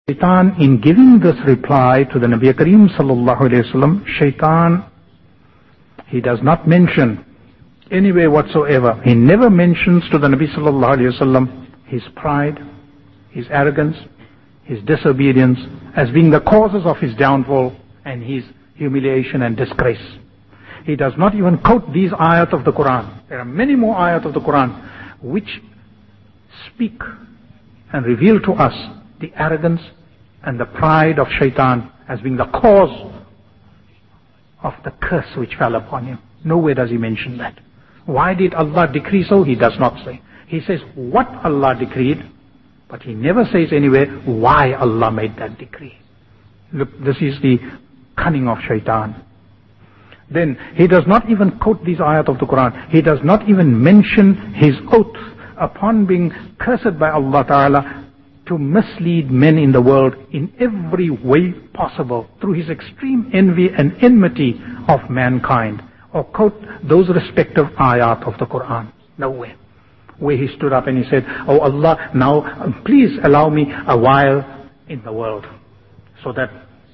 Shaitan, in giving this reply to the Nabi Kareem sallallahu alayhi wasallam, Shaitan, he does not mention anywhere whatsoever. He never mentions to the Nabi sallallahu alayhi wasallam his pride, his arrogance, his disobedience as being the causes of his downfall and his humiliation and disgrace. He does not even quote these ayat of the Quran. There are many more ayat of the Quran which speak and reveal to us the arrogance and the pride of Shaitan as being the cause of the curse which fell upon him. Nowhere does he mention that. Why did Allah decree so? He does not say. He says what Allah decreed, but he never says anywhere why Allah made that decree. Look, this is the cunning of Shaitan. Then he does not even quote these ayat of the Quran. He does not even mention his oath upon being cursed by Allah Ta'ala to mislead men in the world in every way possible through his extreme envy and enmity of mankind, or quote those respective ayat of the Quran. Nowhere. Where he stood up and he said, "Oh Allah, now please allow me a while in the world so that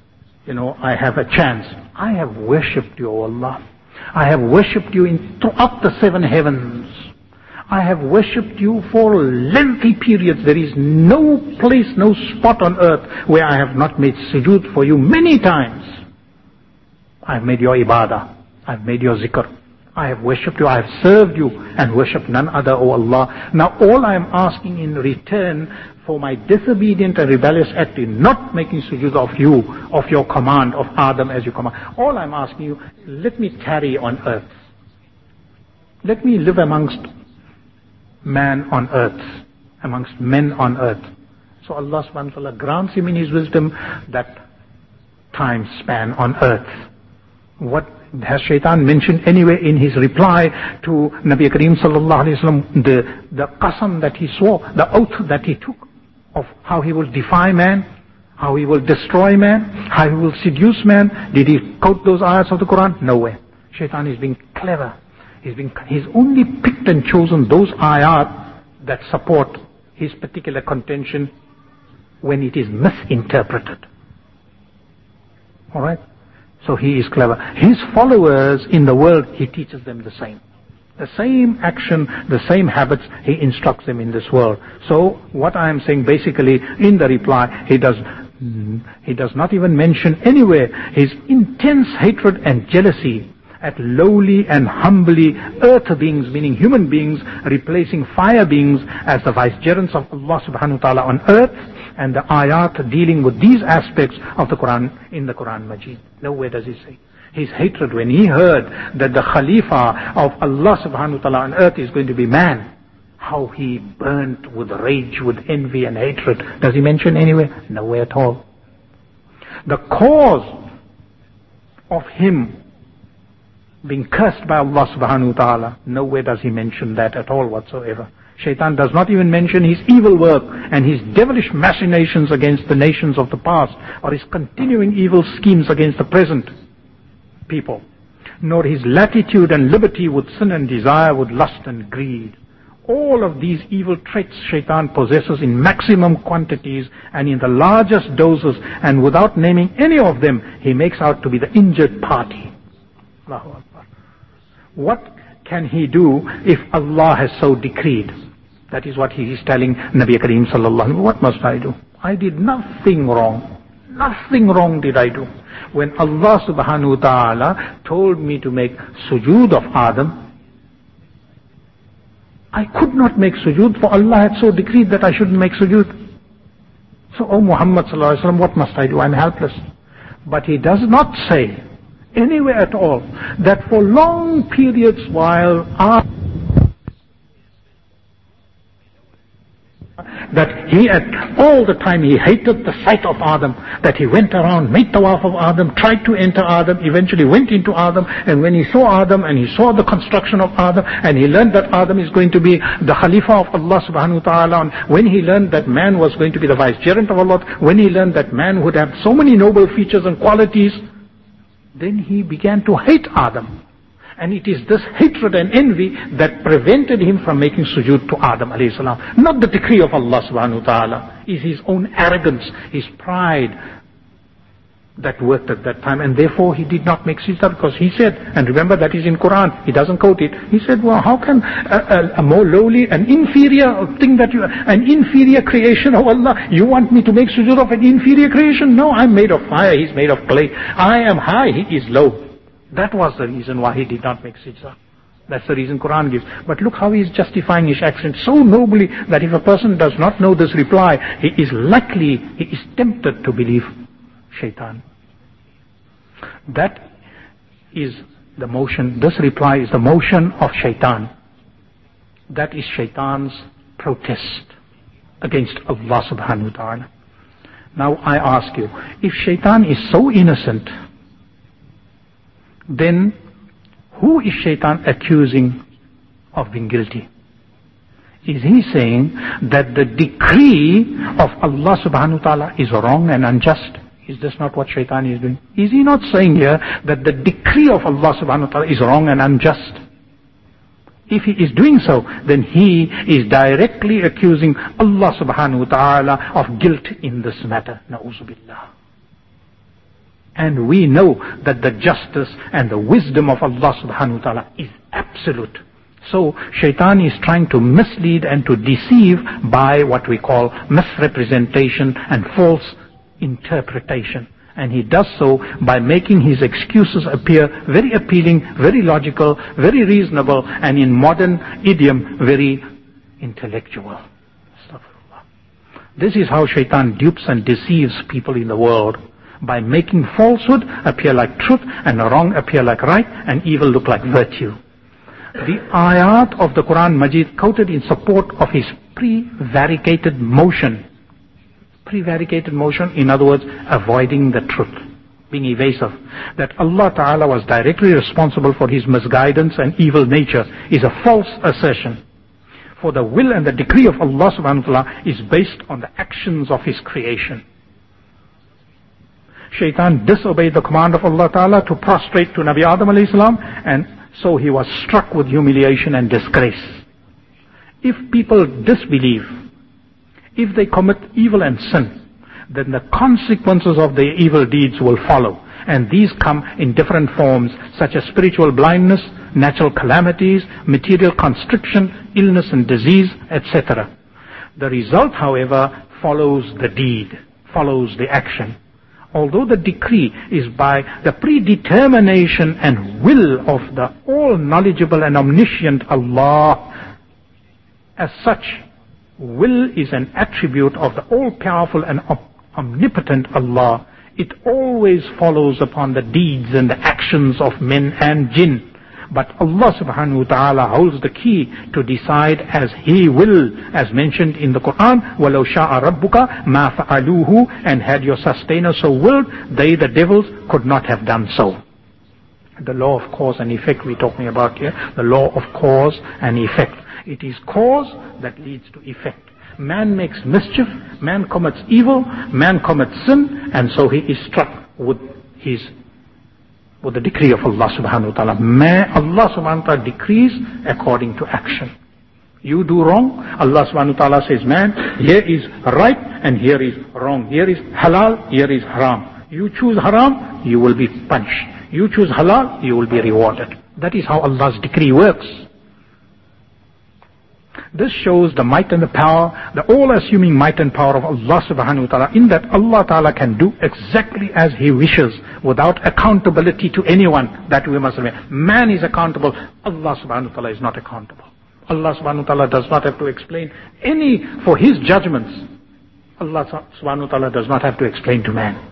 I have a chance. I have worshipped you, O Allah. I have worshipped you throughout the 7 heavens. I have worshipped you for lengthy periods. There is no place, no spot on earth where I have not made sujood for you many times. I have made your ibadah. I have made your zikr. I have worshipped you. I have served you and worshipped none other, O Allah. Now all I am asking in return for my disobedient and rebellious act in not making sujood of you, of your command, of Adam as you command. All I'm asking you, let me tarry on earth. Let me live amongst man on earth, amongst men on earth." So Allah subhanahu wa ta'ala grants him in his wisdom that time span on earth. What has Shaitan mentioned anywhere in his reply to Nabi Kareem sallallahu alayhi wasallam, the qasam that he swore, the oath that he took of how he will defy man, how he will destroy man, how he will seduce man? Did he quote those ayats of the Quran? Nowhere. Shaitan is being clever. He's only picked and chosen those ayat that support his particular contention when it is misinterpreted. Alright? So he is clever. His followers in the world, he teaches them the same. The same action, the same habits, he instructs them in this world. So what I am saying basically in the reply, he does not even mention anywhere his intense hatred and jealousy at lowly and humbly earth beings, meaning human beings, replacing fire beings as the vicegerents of Allah subhanahu wa ta'ala on earth, and the ayat dealing with these aspects of the Quran in the Quran Majid. Nowhere does he say. His hatred when he heard that the Khalifa of Allah subhanahu wa ta'ala on earth is going to be man, how he burnt with rage, with envy and hatred. Does he mention anywhere? Nowhere at all. The cause of him being cursed by Allah subhanahu wa ta'ala, nowhere does he mention that at all whatsoever. Shaitan does not even mention his evil work and his devilish machinations against the nations of the past, or his continuing evil schemes against the present people, nor his latitude and liberty with sin and desire, with lust and greed. All of these evil traits Shaitan possesses in maximum quantities and in the largest doses, and without naming any of them, he makes out to be the injured party. Allahu Akbar. What can he do if Allah has so decreed? That is what he is telling Nabi Kareem sallallahu alaihi wasallam. What must I do? I did nothing wrong. Nothing wrong did I do. When Allah subhanahu wa ta'ala told me to make sujood of Adam, I could not make sujood, for Allah had so decreed that I shouldn't make sujood. So, O Muhammad sallallahu alaihi wasallam, what must I do? I'm helpless. But he does not say anywhere at all that for long periods while that he at all the time he hated the sight of Adam, that he went around, made tawaf of Adam, tried to enter Adam, eventually went into Adam, and when he saw Adam and he saw the construction of Adam, and he learned that Adam is going to be the Khalifa of Allah subhanahu wa ta'ala, and when he learned that man was going to be the vicegerent of Allah, when he learned that man would have so many noble features and qualities, then he began to hate Adam. And it is this hatred and envy that prevented him from making sujood to Adam alayhi salam. Not the decree of Allah subhanahu wa ta'ala. It's his own arrogance, his pride that worked at that time. And therefore he did not make sajda, because he said, and remember that is in Quran, he doesn't quote it. He said, well, how can a more lowly, an inferior thing an inferior creation of Allah, you want me to make sujood of an inferior creation? No, I'm made of fire, he's made of clay. I am high, he is low. That was the reason why he did not make sajda. That's the reason Quran gives. But look how he is justifying his action so nobly that if a person does not know this reply, he is tempted to believe shaitan. That is the motion, this reply is the motion of shaitan. That is shaitan's protest against Allah subhanahu wa ta'ala. Now I ask you, if shaitan is so innocent, then who is shaitan accusing of being guilty? Is he saying that the decree of Allah subhanahu wa ta'ala is wrong and unjust? Is this not what shaitan is doing? Is he not saying here that the decree of Allah subhanahu wa ta'ala is wrong and unjust? If he is doing so, then he is directly accusing Allah subhanahu wa ta'ala of guilt in this matter. Na'uzu billah. And we know that the justice and the wisdom of Allah subhanahu wa ta'ala is absolute. So shaitan is trying to mislead and to deceive by what we call misrepresentation and false interpretation. And he does so by making his excuses appear very appealing, very logical, very reasonable, and in modern idiom, very intellectual. This is how shaitan dupes and deceives people in the world, by making falsehood appear like truth and wrong appear like right and evil look like virtue. The ayat of the Quran Majid quoted in support of his prevaricated motion. Prevaricated motion, in other words, avoiding the truth, being evasive. That Allah Ta'ala was directly responsible for his misguidance and evil nature is a false assertion. For the will and the decree of Allah Subhanahu wa Ta'ala is based on the actions of his creation. Shaitan disobeyed the command of Allah Ta'ala to prostrate to Nabi Adam alayhi salam, and so he was struck with humiliation and disgrace. If people disbelieve, if they commit evil and sin, then the consequences of their evil deeds will follow. And these come in different forms, such as spiritual blindness, natural calamities, material constriction, illness and disease, etc. The result, however, follows the deed, follows the action. Although the decree is by the predetermination and will of the all-knowledgeable and omniscient Allah, as such, will is an attribute of the all-powerful and omnipotent Allah. It always follows upon the deeds and the actions of men and jinn. But Allah subhanahu wa ta'ala holds the key to decide as He will, as mentioned in the Quran, وَلَوْ شَاءَ رَبُّكَ مَا فَعَلُوهُ, and had your sustainer so willed, they, the devils, could not have done so. The law of cause and effect we're talking about here, the law of cause and effect. It is cause that leads to effect. Man makes mischief, man commits evil, man commits sin, and so he is struck with the decree of Allah subhanahu wa ta'ala. Allah subhanahu wa ta'ala decrees according to action. You do wrong, Allah subhanahu wa ta'ala says, man, here is right and here is wrong. Here is halal, here is haram. You choose haram, you will be punished. You choose halal, you will be rewarded. That is how Allah's decree works. This shows the might and the power, the all-assuming might and power of Allah subhanahu wa ta'ala, in that Allah ta'ala can do exactly as He wishes without accountability to anyone. That we must remember. Man is accountable, Allah subhanahu wa ta'ala is not accountable. Allah subhanahu wa ta'ala does not have to explain for His judgments. Allah subhanahu wa ta'ala does not have to explain to man.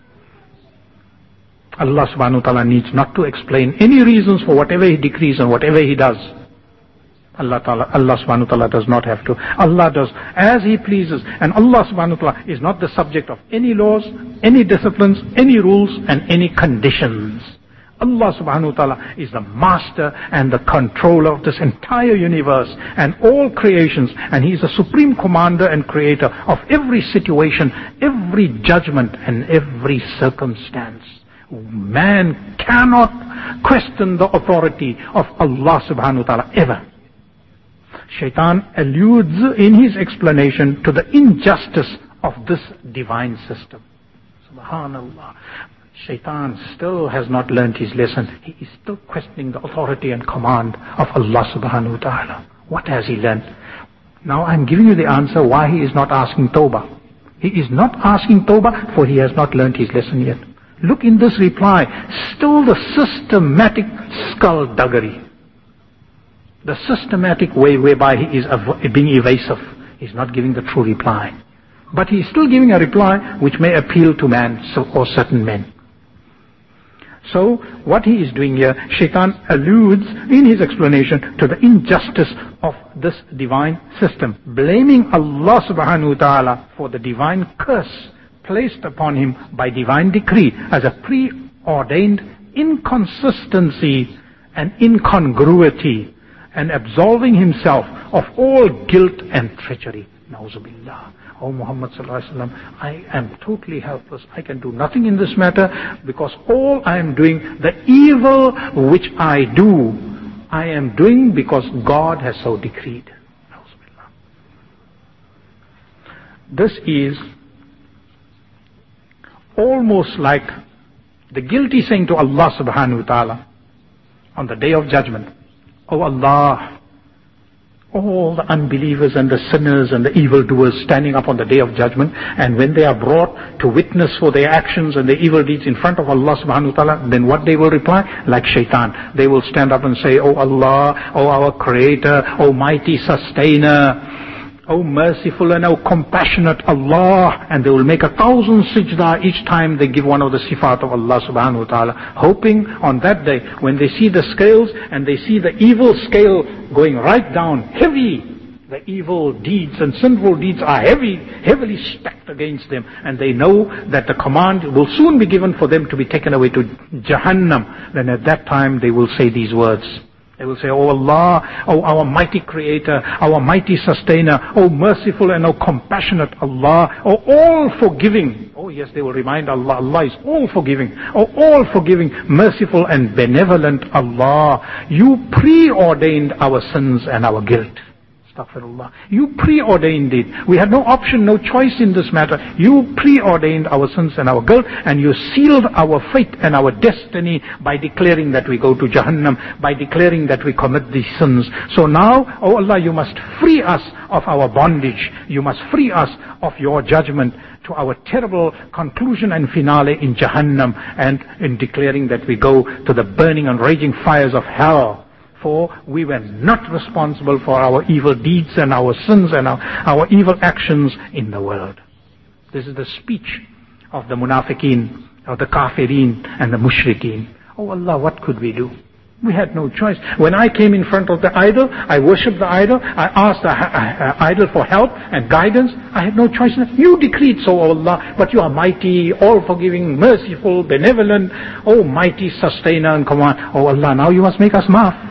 Allah subhanahu wa ta'ala needs not to explain any reasons for whatever He decrees and whatever He does. Allah subhanahu wa ta'ala does not have to. Allah does as He pleases. And Allah subhanahu wa ta'ala is not the subject of any laws, any disciplines, any rules, and any conditions. Allah subhanahu wa ta'ala is the master and the controller of this entire universe and all creations. And He is the supreme commander and creator of every situation, every judgment, and every circumstance. Man cannot question the authority of Allah subhanahu wa ta'ala ever. Shaitan alludes in his explanation to the injustice of this divine system. Subhanallah. Shaitan still has not learned his lesson. He is still questioning the authority and command of Allah subhanahu wa ta'ala. What has he learned? Now I'm giving you the answer why he is not asking tawbah. He is not asking tawbah for he has not learned his lesson yet. Look in this reply. Still the systematic skullduggery. The systematic way whereby he is being evasive. He's not giving the true reply. But he is still giving a reply which may appeal to man or certain men. So, what he is doing here, Shaitan alludes in his explanation to the injustice of this divine system, blaming Allah subhanahu wa ta'ala for the divine curse placed upon him by divine decree as a preordained inconsistency and incongruity, and absolving himself of all guilt and treachery. Na'uzubillah. O Muhammad sallallahu alaihi wasallam, I am totally helpless. I can do nothing in this matter because all I am doing, the evil which I do, I am doing because God has so decreed. Na'uzubillah. This is almost like the guilty saying to Allah subhanahu wa ta'ala on the day of judgment, O Allah, all the unbelievers and the sinners and the evildoers standing up on the day of judgment, and when they are brought to witness for their actions and their evil deeds in front of Allah subhanahu wa ta'ala, then what they will reply? Like Shaitan. They will stand up and say, O Allah, O our Creator, O mighty Sustainer, O merciful and O compassionate Allah. And they will make 1,000 sajda each time they give one of the sifat of Allah subhanahu wa ta'ala, hoping on that day when they see the scales and they see the evil scale going right down, heavy, the evil deeds and sinful deeds are heavily stacked against them, and they know that the command will soon be given for them to be taken away to Jahannam. Then at that time they will say these words. They will say, O Allah, O our mighty Creator, our mighty Sustainer, O merciful and O compassionate Allah, O all forgiving. Oh yes, they will remind Allah, Allah is all forgiving. O all forgiving, merciful and benevolent Allah. You preordained our sins and our guilt. Astaghfirullah. You preordained it. We had no option, no choice in this matter. You preordained our sins and our guilt, and you sealed our fate and our destiny by declaring that we go to Jahannam, by declaring that we commit these sins. So now, O Allah, you must free us of our bondage. You must free us of your judgment to our terrible conclusion and finale in Jahannam, and in declaring that we go to the burning and raging fires of hell. For we were not responsible for our evil deeds and our sins and our evil actions in the world. This is the speech of the munafiqeen, of the kafirin and the mushrikeen. Oh Allah, what could we do? We had no choice. When I came in front of the idol, I worshipped the idol, I asked the idol for help and guidance. I had no choice. You decreed so, O Allah, but you are mighty, all-forgiving, merciful, benevolent, oh mighty Sustainer and command. Oh Allah, now you must make us maaf.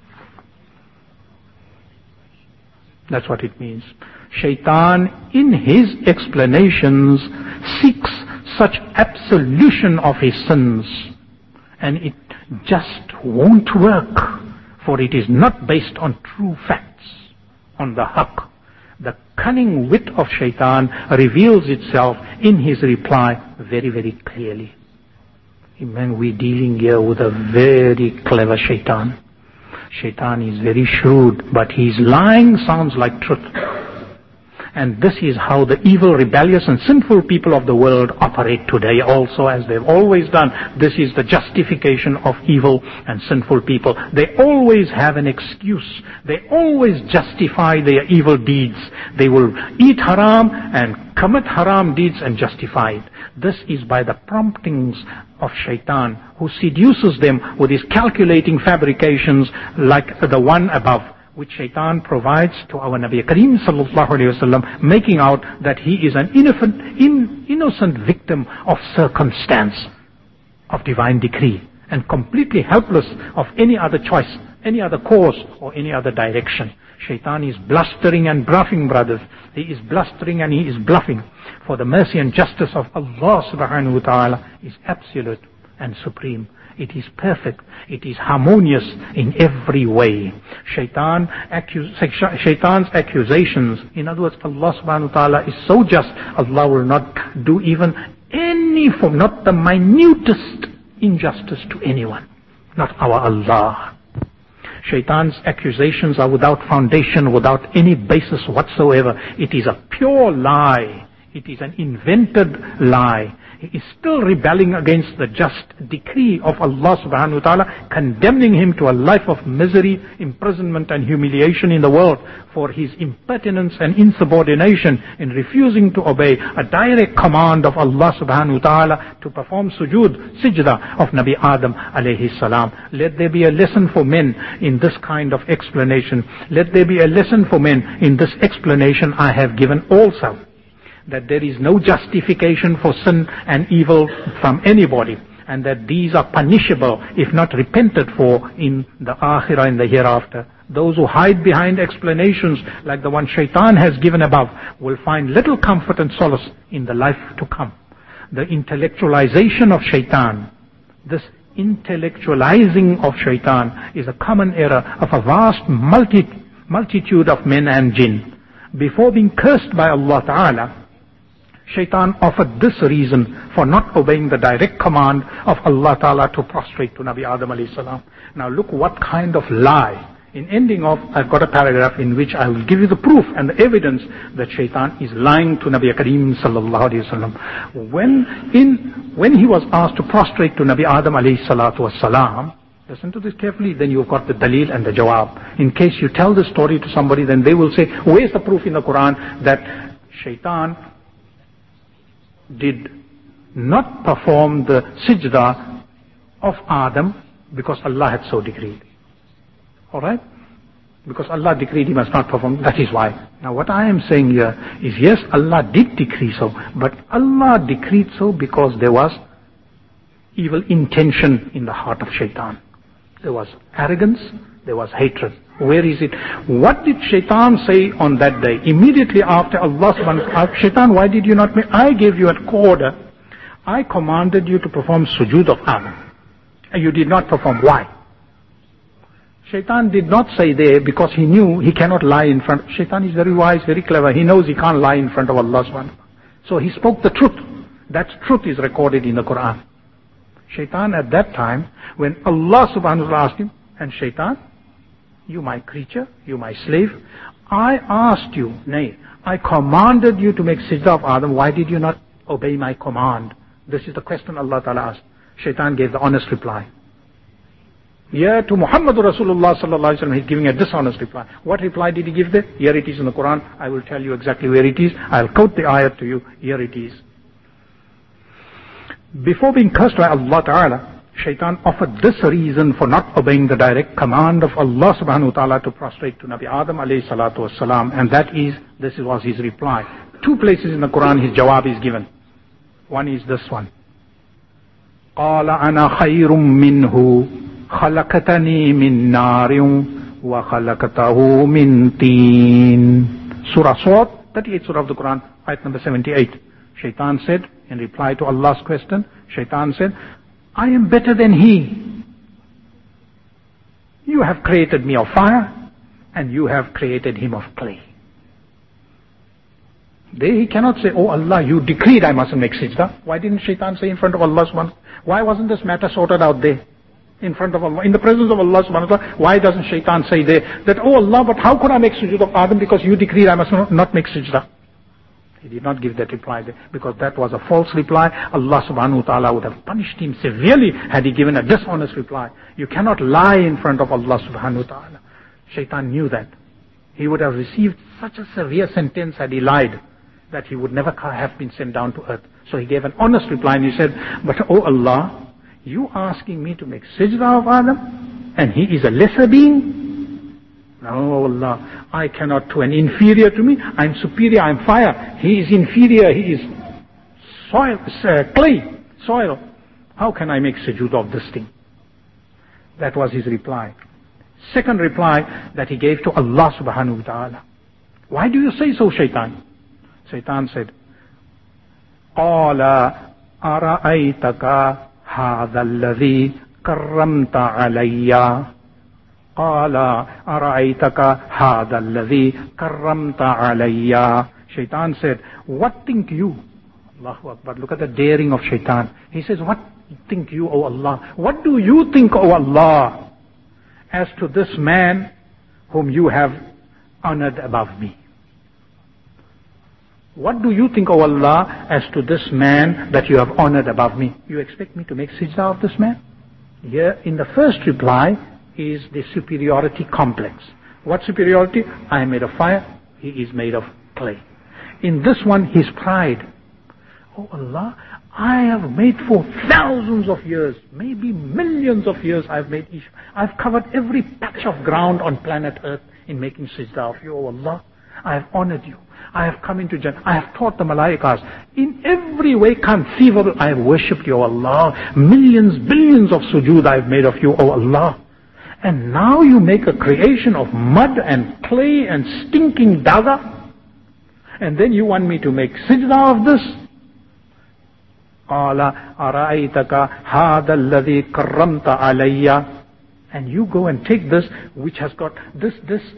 That's what it means. Shaitan, in his explanations, seeks such absolution of his sins. And it just won't work, for it is not based on true facts, on the haqq. The cunning wit of Shaitan reveals itself in his reply very, very clearly. Man, we're dealing here with a very clever Shaitan. Shaitan is very shrewd, but his lying sounds like truth. And this is how the evil, rebellious and sinful people of the world operate today also, as they've always done. This is the justification of evil and sinful people. They always have an excuse. They always justify their evil deeds. They will eat haram and commit haram deeds and justify it. This is by the promptings of Shaitan, who seduces them with his calculating fabrications like the one above, which Shaitan provides to our Nabi Kareem sallallahu alayhi wasallam, making out that he is an innocent victim of circumstance, of divine decree, and completely helpless of any other choice, any other course, or any other direction. Shaitan is blustering and bluffing, brothers. He is blustering and he is bluffing. For the mercy and justice of Allah subhanahu wa ta'ala is absolute, and supreme. It is perfect. It is harmonious in every way. Shaitan's accusations, in other words, Allah subhanahu wa ta'ala is so just, Allah will not do even any form, not the minutest injustice to anyone. Not our Allah. Shaitan's accusations are without foundation, without any basis whatsoever. It is a pure lie. It is an invented lie. He is still rebelling against the just decree of Allah subhanahu wa ta'ala, condemning him to a life of misery, imprisonment and humiliation in the world for his impertinence and insubordination in refusing to obey a direct command of Allah subhanahu wa ta'ala to perform sajda of Nabi Adam alayhi salam. Let there be a lesson for men in this kind of explanation. Let there be a lesson for men in this explanation I have given also. That there is no justification for sin and evil from anybody, and that these are punishable if not repented for in the akhirah, in the hereafter. Those who hide behind explanations like the one Shaitan has given above will find little comfort and solace in the life to come. The intellectualization of Shaitan, this intellectualizing of Shaitan is a common error of a vast multitude of men and jinn. Before being cursed by Allah Ta'ala, Shaitan offered this reason for not obeying the direct command of Allah Ta'ala to prostrate to Nabi Adam alayhi salam. Now look what kind of lie. In ending off, I've got a paragraph in which I will give you the proof and the evidence that Shaitan is lying to Nabi Kareem sallallahu alayhi wasallam. When he was asked to prostrate to Nabi Adam alayhi salatu wasalam, listen to this carefully, then you've got the dalil and the jawab. In case you tell the story to somebody, then they will say, where's the proof in the Quran that Shaitan did not perform the sajda of Adam because Allah had so decreed. Alright? Because Allah decreed he must not perform, that is why. Now what I am saying here is, yes, Allah did decree so, but Allah decreed so because there was evil intention in the heart of Shaitan. There was arrogance, there was hatred. Where is it? What did Shaitan say on that day? Immediately after Allah subhanahu wa ta'ala, Shaitan, why did you not make? I gave you an order. I commanded you to perform sujood of Adam. And you did not perform. Why? Shaitan did not say there because he knew he cannot lie in front. Shaitan is very wise, very clever. He knows he can't lie in front of Allah subhanahu wa ta'ala. So he spoke the truth. That truth is recorded in the Quran. Shaitan at that time, when Allah subhanahu wa ta'ala asked him, and Shaitan, you my creature, you my slave, I asked you, nay, I commanded you to make sajda of Adam, why did you not obey my command? This is the question Allah Ta'ala asked. Shaitan gave the honest reply. Yeah, to Muhammadur Rasulullah sallallahu alaihi wasallam, he's giving a dishonest reply. What reply did he give there? Here it is in the Quran. I will tell you exactly where it is. I'll quote the ayat to you. Here it is. Before being cursed by Allah Ta'ala, Shaitan offered this reason for not obeying the direct command of Allah subhanahu wa ta'ala to prostrate to Nabi Adam alayhi salatu wasalam, and that is, this was his reply. 2 places in the Quran his jawab is given. One is this one. قَالَ أَنَا خَيْرٌ مِّنْهُ خَلَقَتَنِي مِن نَارٍ وَخَلَقَتَهُ مِن طِينٍ. Surah Swat, 38th surah of the Quran, ayat number 78. Shaitan said, in reply to Allah's question, Shaitan said, I am better than he. You have created me of fire, and you have created him of clay. There he cannot say, oh Allah, you decreed I mustn't make sajda. Why didn't Shaitan say in front of Allah subhanahu wa ta'ala? Why wasn't this matter sorted out there? In front of Allah, in the presence of Allah subhanahu wa ta'ala. Why doesn't Shaitan say there that, oh Allah, but how could I make sujood of Adam because you decreed I must not make sajda? He did not give that reply there, because that was a false reply. Allah subhanahu wa ta'ala would have punished him severely had he given a dishonest reply. You cannot lie in front of Allah subhanahu wa ta'ala. Shaitan knew that. He would have received such a severe sentence had he lied, that he would never have been sent down to earth. So he gave an honest reply and he said, but oh Allah, you asking me to make sajda of Adam, and he is a lesser being? No, Allah, I cannot to an inferior to me. I'm superior, I'm fire. He is inferior, he is soil, clay, soil. How can I make sujood of this thing? That was his reply. Second reply that he gave to Allah subhanahu wa ta'ala. Why do you say so, Shaitan? Shaitan said, قَالَ أَرَأَيْتَكَ هذا الذي كرمت علي قال أرأيتك هذا الذي كرمت علي. Shaitan said, what think you? Allahu Akbar. Look at the daring of Shaitan. He says, what think you, O Allah? What do you think, O Allah, as to this man whom you have honored above me? What do you think, O Allah, as to this man that you have honored above me? You expect me to make sajda of this man? Here, in the first reply, is the superiority complex. What superiority? I am made of fire, he is made of clay. In this one, his pride. Oh Allah, I have made for thousands of years, maybe millions of years, I've made Isha. I've covered every patch of ground on planet Earth in making sajda of you, oh Allah. I have honored you. I have come into Jannah. I have taught the malaikas. In every way conceivable, I have worshipped you, O Allah. Millions, billions of sujood I have made of you, O Allah. And now you make a creation of mud and clay and stinking daga. And then you want me to make sajda of this? قَالَ أَرَأَيْتَكَ هَذَا الَّذِي كَرَّمْتَ عَلَيَّ. And you go and take this, which has got this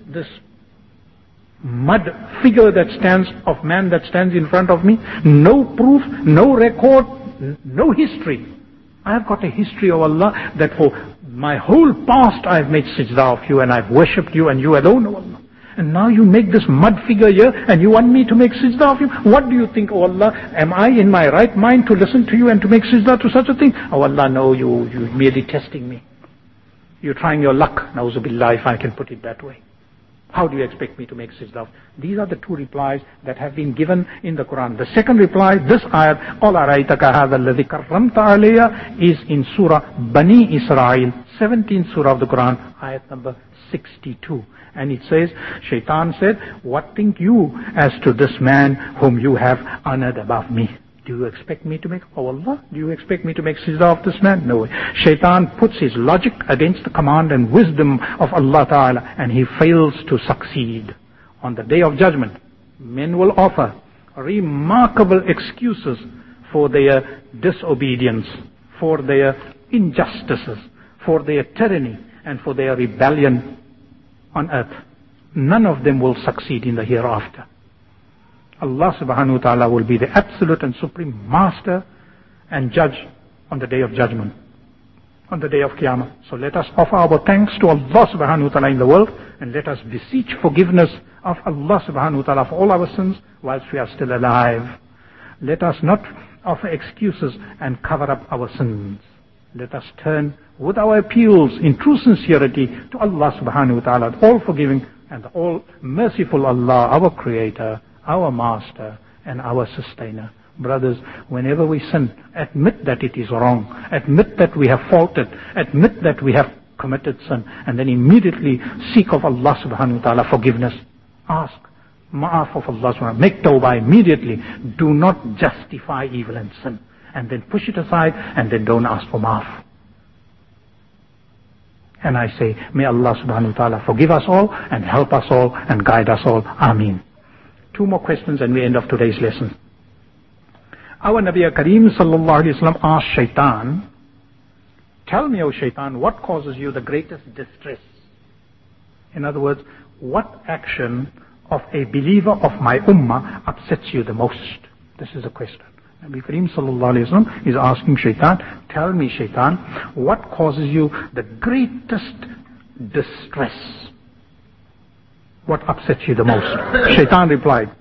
mud figure that stands, of man that stands in front of me. No proof, no record, no history. I have got a history of Allah that for my whole past I have made sajda of you and I have worshipped you and you alone, O Allah. And now you make this mud figure here and you want me to make sajda of you? What do you think, O Allah? Am I in my right mind to listen to you and to make sajda to such a thing? Oh Allah, no, you're merely testing me. You're trying your luck, na'uzubillah, if I can put it that way. How do you expect me to make sajda? These are the two replies that have been given in the Quran. The second reply, this ayat, قَالَ أَرَأَيْتَكَ هَذَا الَّذِي كَرَّمْتَ عَلَيَّ, is in Surah Bani Israel, 17th Surah of the Quran, ayat number 62. And it says, Shaitan said, what think you as to this man whom you have honored above me? Do you expect me to make, oh Allah, do you expect me to make sajda of this man? No way. Shaitan puts his logic against the command and wisdom of Allah Ta'ala, and he fails to succeed. On the Day of Judgment, men will offer remarkable excuses for their disobedience, for their injustices, for their tyranny, and for their rebellion on earth. None of them will succeed in the hereafter. Allah subhanahu wa ta'ala will be the absolute and supreme master and judge on the Day of Judgment, on the Day of Qiyamah. So let us offer our thanks to Allah subhanahu wa ta'ala in the world, and let us beseech forgiveness of Allah subhanahu wa ta'ala for all our sins whilst we are still alive. Let us not offer excuses and cover up our sins. Let us turn with our appeals in true sincerity to Allah subhanahu wa ta'ala, the all forgiving and the all merciful Allah, our Creator, our Master and our Sustainer. Brothers, whenever we sin, admit that it is wrong. Admit that we have faulted. Admit that we have committed sin. And then immediately seek of Allah subhanahu wa ta'ala forgiveness. Ask ma'af of Allah subhanahu wa ta'ala. Make tawbah immediately. Do not justify evil and sin. And then push it aside and then don't ask for ma'af. And I say, may Allah subhanahu wa ta'ala forgive us all and help us all and guide us all. Ameen. Two more questions and we end of today's lesson. Our Nabi Kareem sallallahu alayhi wa sallam asked Shaitan, tell me, O Shaitan, what causes you the greatest distress? In other words, what action of a believer of my ummah upsets you the most? This is the question. Nabi Kareem sallallahu alayhi wa sallam is asking Shaitan, tell me, Shaitan, what causes you the greatest distress? What upsets you the most? Shaitan replied,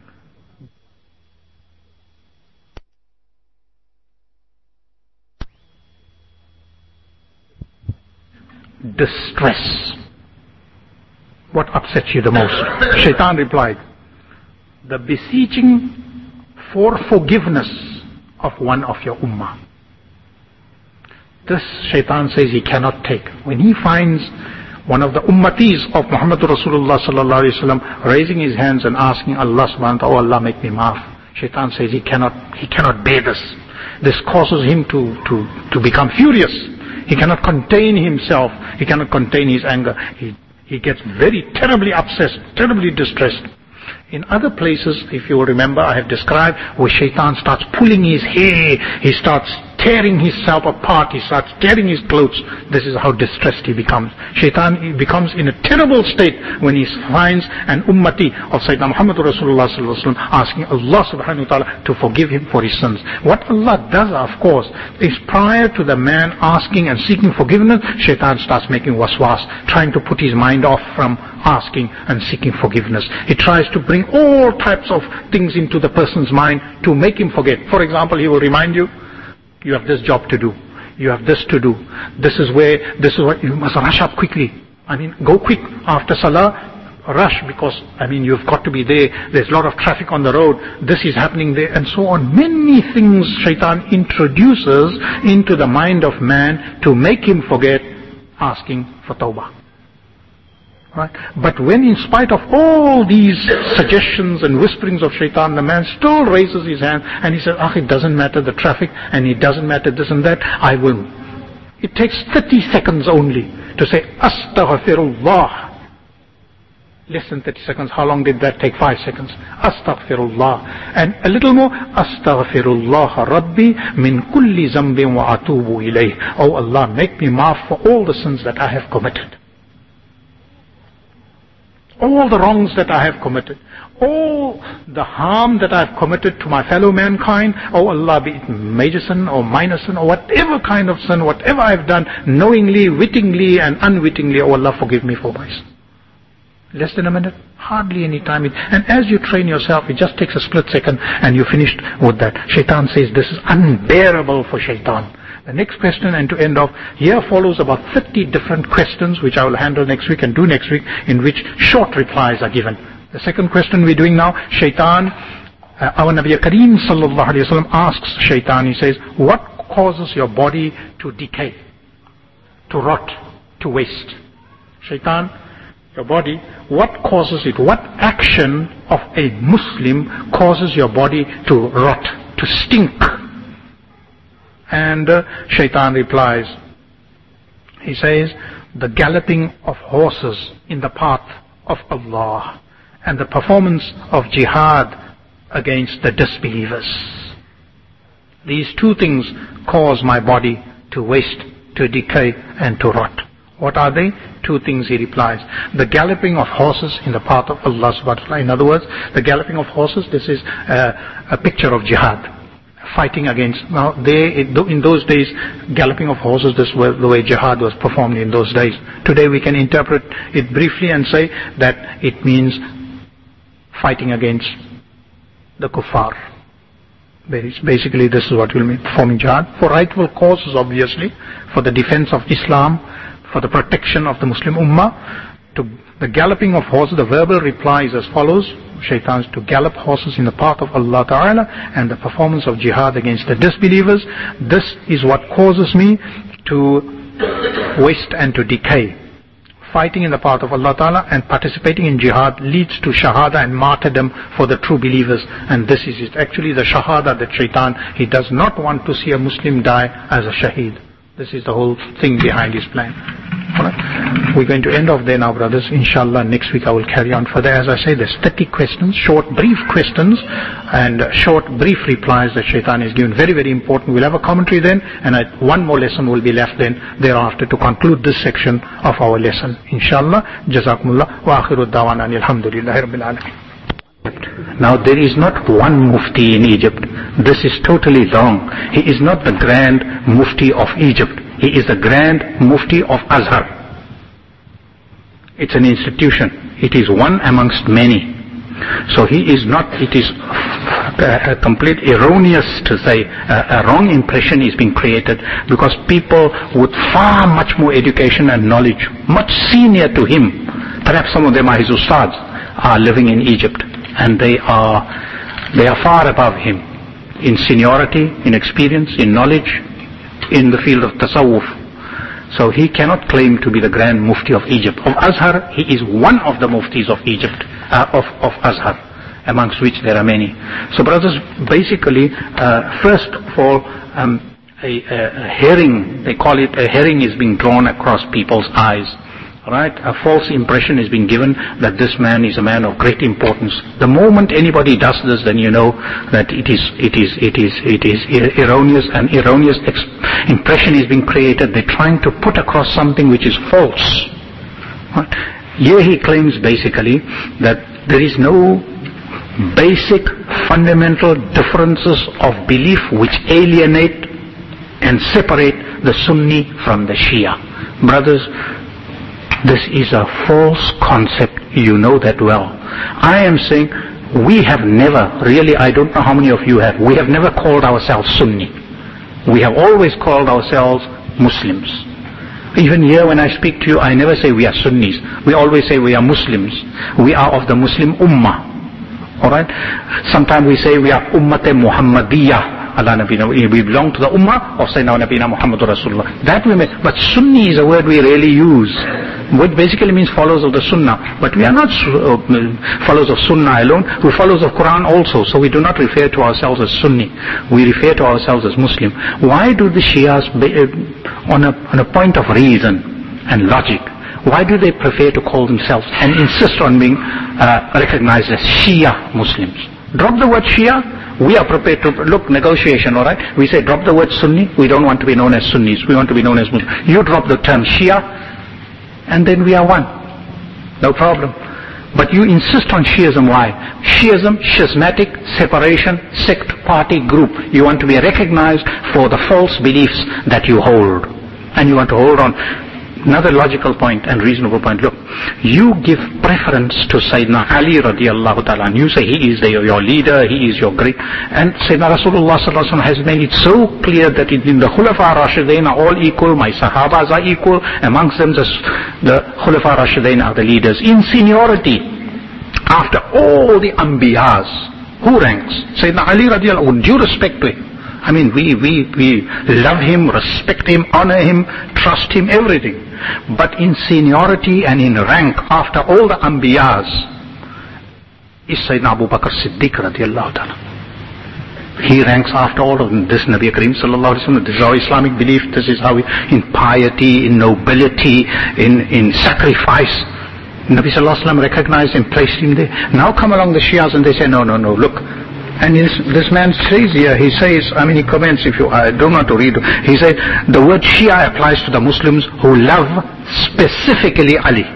distress. What upsets you the most? Shaitan replied, the beseeching for forgiveness of one of your ummah. This Shaitan says he cannot take. When he finds one of the ummatis of Muhammadur Rasulullah sallallahu alaihi wasallam raising his hands and asking Allah subhanahu wa ta'ala, oh Allah, make me maaf. Shaitan says he cannot bear this. This causes him to become furious. He cannot contain himself. He cannot contain his anger. He gets very terribly upset, terribly distressed. In other places, if you remember, I have described where Shaitan starts pulling his hair. He starts tearing himself apart. He starts tearing his clothes. This is how distressed he becomes. Shaitan becomes in a terrible state when he finds an ummati of Sayyidina Muhammad Rasulullah sallallahu alaihi wasallam asking Allah subhanahu wa ta'ala to forgive him for his sins. What Allah does, of course, is prior to the man asking and seeking forgiveness, Shaitan starts making waswas, trying to put his mind off from asking and seeking forgiveness. He tries to bring all types of things into the person's mind to make him forget. For example, he will remind you, you have this job to do, you have this to do, this is what you must rush up quickly. Go quick after Salah, rush, because you've got to be there. There's a lot of traffic on the road, this is happening there, and so on. Many things Shaitan introduces into the mind of man to make him forget asking for tawbah. Right? But when, in spite of all these suggestions and whisperings of Shaitan, the man still raises his hand and he says, it doesn't matter the traffic, and it doesn't matter this and that, I will. It takes 30 seconds only to say, Astaghfirullah. Less than 30 seconds. How long did that take? 5 seconds. Astaghfirullah. And a little more. Astaghfirullah Rabbi min kulli zambin wa atubu ilayh. Oh Allah, make me maaf for all the sins that I have committed. All the wrongs that I have committed, all the harm that I have committed to my fellow mankind, oh Allah, be it major sin or minor sin or whatever kind of sin, whatever I have done, knowingly, wittingly and unwittingly, oh Allah, forgive me for my sin. Less than a minute, hardly any time. And as you train yourself, it just takes a split second and you're finished with that. Shaitan says this is unbearable for Shaitan. The next question, and to end off, here follows about 30 different questions which I will handle next week and do next week, in which short replies are given. The second question we're doing now, Shaitan, our Nabi Kareem sallallahu alayhi wa sallam asks Shaitan, he says, what causes your body to decay, to rot, to waste? Shaitan, your body, what causes it? What action of a Muslim causes your body to rot, to stink? And Shaitan replies, he says, the galloping of horses in the path of Allah and the performance of jihad against the disbelievers. These two things cause my body to waste, to decay and to rot. What are they? Two things, he replies. The galloping of horses in the path of Allah subhanahu wa ta'ala. In other words, the galloping of horses, this is a picture of jihad. Fighting against, now in those days, galloping of horses, this was the way jihad was performed in those days. Today we can interpret it briefly and say that it means fighting against the kuffar. Basically this is what will mean, performing jihad for rightful causes, obviously, for the defense of Islam, for the protection of the Muslim Ummah. To the galloping of horses, the verbal reply is as follows: Shaitans to gallop horses in the path of Allah Ta'ala and the performance of jihad against the disbelievers. This is what causes me to waste and to decay. Fighting in the path of Allah Ta'ala and participating in jihad leads to shahada and martyrdom for the true believers. And this is it. Actually the shahada that Shaitan, he does not want to see a Muslim die as a shaheed. This is the whole thing behind his plan. Alright. We're going to end off there now, brothers. Inshallah, next week I will carry on further. As I say, there's 30 questions, short, brief questions, and short, brief replies that Shaitan is given. Very, very important. We'll have a commentary then, and one more lesson will be left then, thereafter, to conclude this section of our lesson. Inshallah, Jazakumullah, wa akhiru dawana alhamdulillahi rabbil alamin. Now there is not one mufti in Egypt. This is totally wrong. He is not the grand mufti of Egypt. He is the grand mufti of Azhar. It's an institution. It is one amongst many. So he is not, it is complete erroneous to say a wrong impression is being created, because people with far much more education and knowledge, much senior to him, perhaps some of them are his ustads, are living in Egypt, and they are far above him in seniority, in experience, in knowledge, in the field of tasawwuf. So he cannot claim to be the grand mufti of Egypt. Of Azhar, he is one of the muftis of Egypt, of Azhar, amongst which there are many. So brothers, basically, first of all, a herring, they call it a herring, is being drawn across people's eyes. Right? A false impression is being given that this man is a man of great importance. The moment anybody does this, then you know that it is erroneous. An erroneous impression is being created. They're trying to put across something which is false. Right? Here he claims basically that there is no basic fundamental differences of belief which alienate and separate the Sunni from the Shia. Brothers, this is a false concept. You know that well. I am saying we have never, really, I don't know how many of you have, we have never called ourselves Sunni. We have always called ourselves Muslims. Even here when I speak to you, I never say we are Sunnis. We always say we are Muslims. We are of the Muslim Ummah. Alright? Sometimes we say we are Ummate Muhammadiyah. We belong to the Ummah of Sayyidina Nabina Muhammadur Rasulullah. That we may, but Sunni is a word we rarely use. Which basically means followers of the Sunnah. But we are not followers of Sunnah alone. We're followers of Quran also. So we do not refer to ourselves as Sunni. We refer to ourselves as Muslim. Why do the Shias, on a point of reason and logic, why do they prefer to call themselves and insist on being recognized as Shia Muslims? Drop the word Shia. We are prepared to, look, negotiation, alright? We say drop the word Sunni. We don't want to be known as Sunnis. We want to be known as Muslims. You drop the term Shia, and then we are one. No problem. But you insist on Shiism. Why? Shiism, schismatic, separation, sect, party, group. You want to be recognized for the false beliefs that you hold. And you want to hold on. Another logical point and reasonable point. Look, you give preference to Sayyidina Ali radiallahu ta'ala. You say he is your leader, he is your great. And Sayyidina Rasulullah sallallahu alaihi wasallam has made it so clear that in the Khulafa Rashidin are all equal, my Sahabas are equal, amongst them the Khulafa Rashidin are the leaders. In seniority, after all the Anbiyas, who ranks? Sayyidina Ali radiallahu, with due respect to him. I mean, we love him, respect him, honor him, trust him, everything. But in seniority and in rank, after all the Anbiyas, is Sayyidina Abu Bakr Siddiq radiallahu ta'ala. He ranks after all of them. This Nabi Kareem sallallahu alaihi wasallam, this is our Islamic belief, this is how we, in piety, in nobility, in sacrifice, Nabi sallallahu alaihi wasallam recognized him, placed him there. Now come along the Shias and they say, no, look. And this man says here, he says, I mean he comments, if you, I don't want to read, he said, the word Shia applies to the Muslims who love specifically Ali.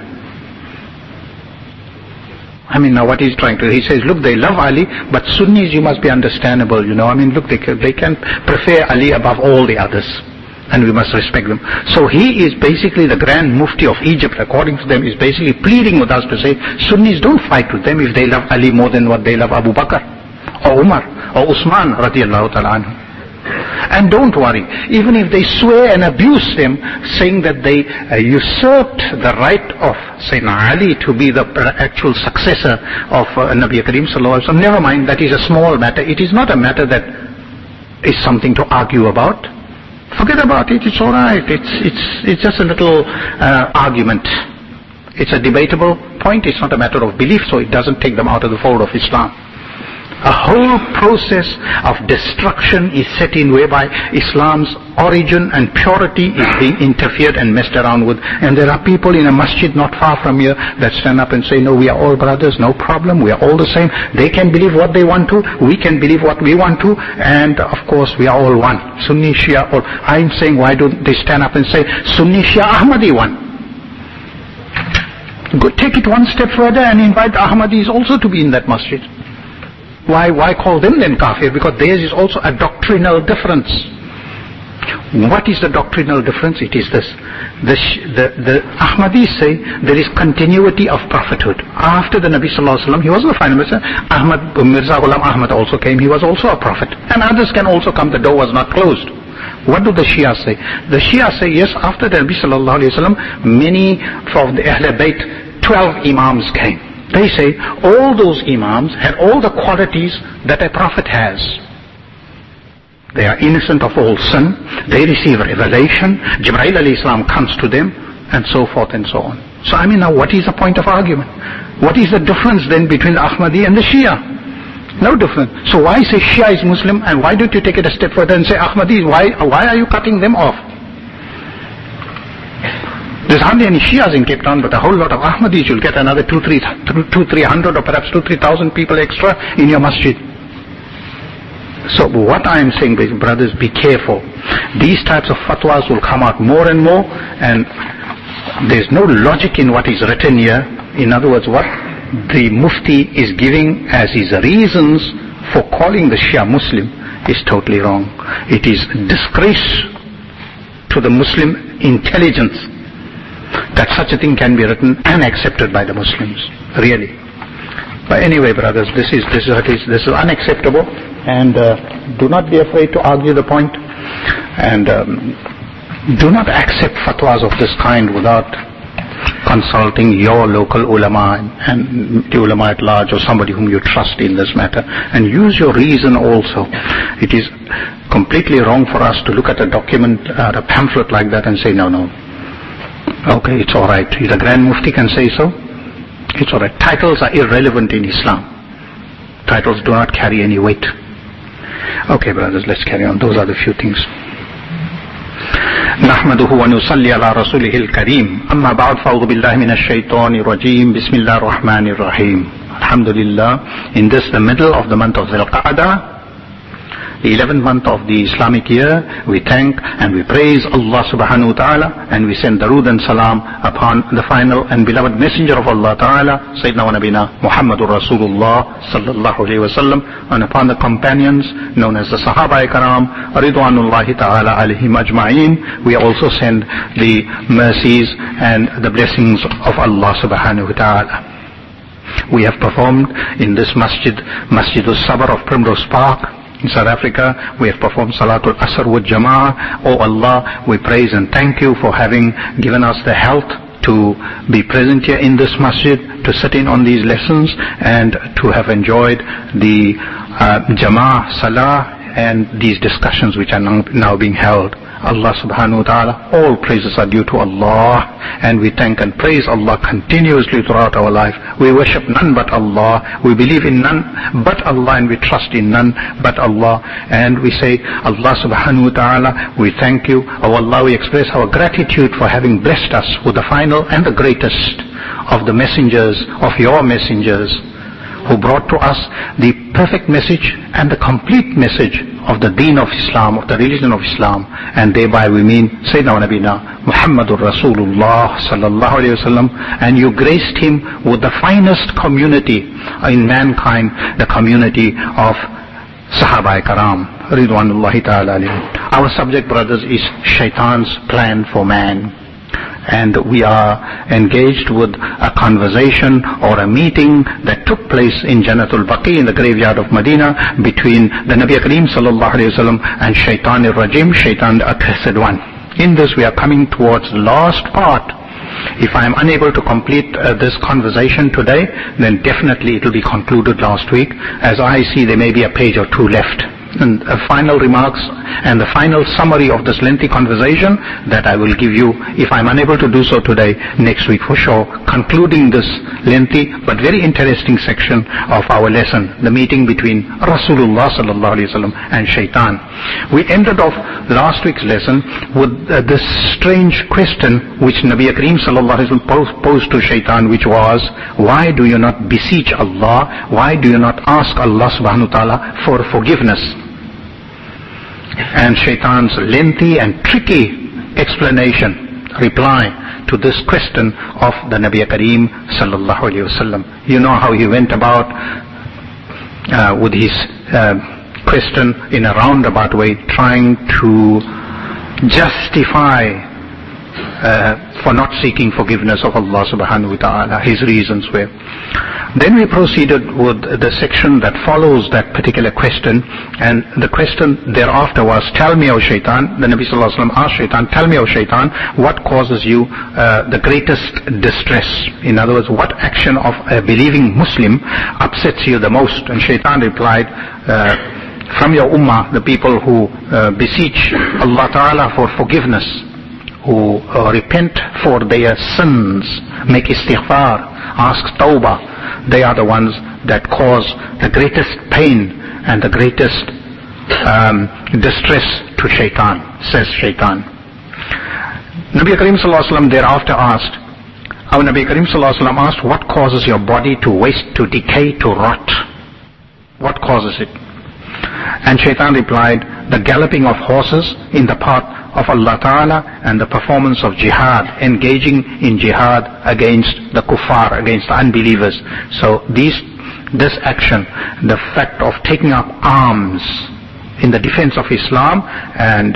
I mean now what he's trying to, he says, look, they love Ali, but Sunnis you must be understandable, you know, I mean look, they can prefer Ali above all the others. And we must respect them. So he is basically the Grand Mufti of Egypt, according to them, is basically pleading with us to say, Sunnis don't fight with them if they love Ali more than what they love Abu Bakr, or Umar, or Usman radiallahu ta'ala anhu. And don't worry, even if they swear and abuse them, saying that they usurped the right of Sayyidina Ali to be the actual successor of Nabi Kareem sallallahu alaihi wasallam, never mind, that is a small matter. It is not a matter that is something to argue about. Forget about it, it's alright, it's just a little argument. It's a debatable point, it's not a matter of belief, so it doesn't take them out of the fold of Islam. A whole process of destruction is set in whereby Islam's origin and purity is being interfered and messed around with. And there are people in a masjid not far from here that stand up and say, no, we are all brothers, no problem, we are all the same. They can believe what they want to, we can believe what we want to, and of course we are all one. Sunni, Shia, all. I'm saying, why don't they stand up and say, Sunni, Shia, Ahmadi one? Go, take it one step further and invite Ahmadis also to be in that masjid. Why call them then kafir? Because theirs is also a doctrinal difference. What is the doctrinal difference? It is this. The Ahmadis say there is continuity of prophethood. After the Nabi sallallahu alaihi wasallam, he was the final messenger. Mirza Ghulam Ahmad also came. He was also a prophet. And others can also come. The door was not closed. What do the Shia say? The Shia say, yes, after the Nabi sallallahu alaihi wasallam, many from the Ahl Bayt, 12 Imams came. They say all those Imams had all the qualities that a prophet has. They are innocent of all sin. They receive revelation. Jibreel alayhi salam comes to them, and so forth and so on. So I mean now what is the point of argument? What is the difference then between the Ahmadi and the Shia? No difference. So why say Shia is Muslim, and why don't you take it a step further and say Ahmadi, why are you cutting them off? There's hardly any Shias in Cape Town, but a whole lot of Ahmadis. You'll get another 200-300 or perhaps 2,000-3,000 people extra in your masjid. So what I'm saying, brothers, be careful. These types of fatwas will come out more and more, and there's no logic in what is written here. In other words, what the Mufti is giving as his reasons for calling the Shia Muslim is totally wrong. It is disgrace to the Muslim intelligence that such a thing can be written and accepted by the Muslims, really. But anyway, brothers, this is unacceptable, and do not be afraid to argue the point, and do not accept fatwas of this kind without consulting your local ulama and the ulama at large, or somebody whom you trust in this matter, and use your reason also. It is completely wrong for us to look at a document, a pamphlet like that and say, no, okay, it's alright. The Grand Mufti can say so. It's alright. Titles are irrelevant in Islam. Titles do not carry any weight. Okay, brothers, let's carry on. Those are the few things. نحمده ونصلي على رسوله الكريم أما بعد فأعوذ بالله من الشيطان الرجيم بسم الله الرحمن الرحيم الحمد لله. In this, the middle of the month of Dhul-Qa'dah, the 11th month of the Islamic year, we thank and we praise Allah subhanahu wa ta'ala, and we send darood and salam upon the final and beloved messenger of Allah ta'ala, Sayyidina wa Nabina Muhammadur Rasulullah sallallahu alayhi wa sallam, and upon the companions known as the Sahaba Ikram Ridwanullahi ta'ala alayhim ajma'in. We also send the mercies and the blessings of Allah subhanahu wa ta'ala. We have performed in this masjid, Masjidul Sabr of Primrose Park in South Africa. We have performed Salatul Asr with Jama'ah. Oh Allah, we praise and thank you for having given us the health to be present here in this masjid, to sit in on these lessons, and to have enjoyed the Jama'ah, Salah, and these discussions which are now being held. Allah subhanahu wa ta'ala, all praises are due to Allah, and we thank and praise Allah continuously throughout our life. We worship none but Allah, we believe in none but Allah, and we trust in none but Allah, and we say, Allah subhanahu wa ta'ala, we thank you. Oh Allah, we express our gratitude for having blessed us with the final and the greatest of the messengers, of your messengers, who brought to us the perfect message and the complete message of the deen of Islam, of the religion of Islam, and thereby we mean Sayyidina wa Nabina Muhammadur Rasulullah sallallahu alayhi wa sallam, and you graced him with the finest community in mankind, the community of Sahaba Ikram Ridwanullahi ta'ala alayhim. Our subject, brothers, is Shaitan's plan for man. And we are engaged with a conversation or a meeting that took place in Jannatul Baqi, in the graveyard of Medina, between the Nabi Kareem sallallahu alayhi wa sallam and Shaitan al-Rajim, Shaitan the accursed one. In this we are coming towards the last part. If I am unable to complete this conversation today, then definitely it will be concluded last week. As I see, there may be a page or two left. And final remarks and the final summary of this lengthy conversation that I will give you, if I'm unable to do so today, next week for sure, concluding this lengthy but very interesting section of our lesson, the meeting between Rasulullah sallallahu alaihi wasallam and Shaitan. We ended off last week's lesson with this strange question which Nabi Kareem sallallahu alaihi wasallam posed to Shaitan, which was, why do you not beseech Allah, why do you not ask Allah subhanahu wa ta'ala for forgiveness? And Shaitan's lengthy and tricky explanation, reply to this question of the Nabi Kareem sallallahu alayhi wasallam. You know how he went about with his question in a roundabout way, trying to justify for not seeking forgiveness of Allah subhanahu wa ta'ala. His reasons were. Then we proceeded with the section that follows that particular question, and the question thereafter was, tell me, O Shaitan, the Nabi sallallahu alaihi wasallam asked Shaitan, tell me, O Shaitan, what causes you the greatest distress? In other words, what action of a believing Muslim upsets you the most? And Shaitan replied, from your ummah, the people who beseech Allah ta'ala for forgiveness, who repent for their sins, make istighfar, ask tawbah, they are the ones that cause the greatest pain and the greatest distress to Shaitan, says Shaitan. Nabi Karim Sallallahu Alaihi Wasallam thereafter asked, our Nabi Karim Sallallahu Alaihi Wasallam asked, what causes your body to waste, to decay, to rot? What causes it? And Shaitan replied, the galloping of horses in the path of Allah Ta'ala and the performance of jihad, engaging in jihad against the kuffar, against the unbelievers. So this action, the fact of taking up arms in the defense of Islam and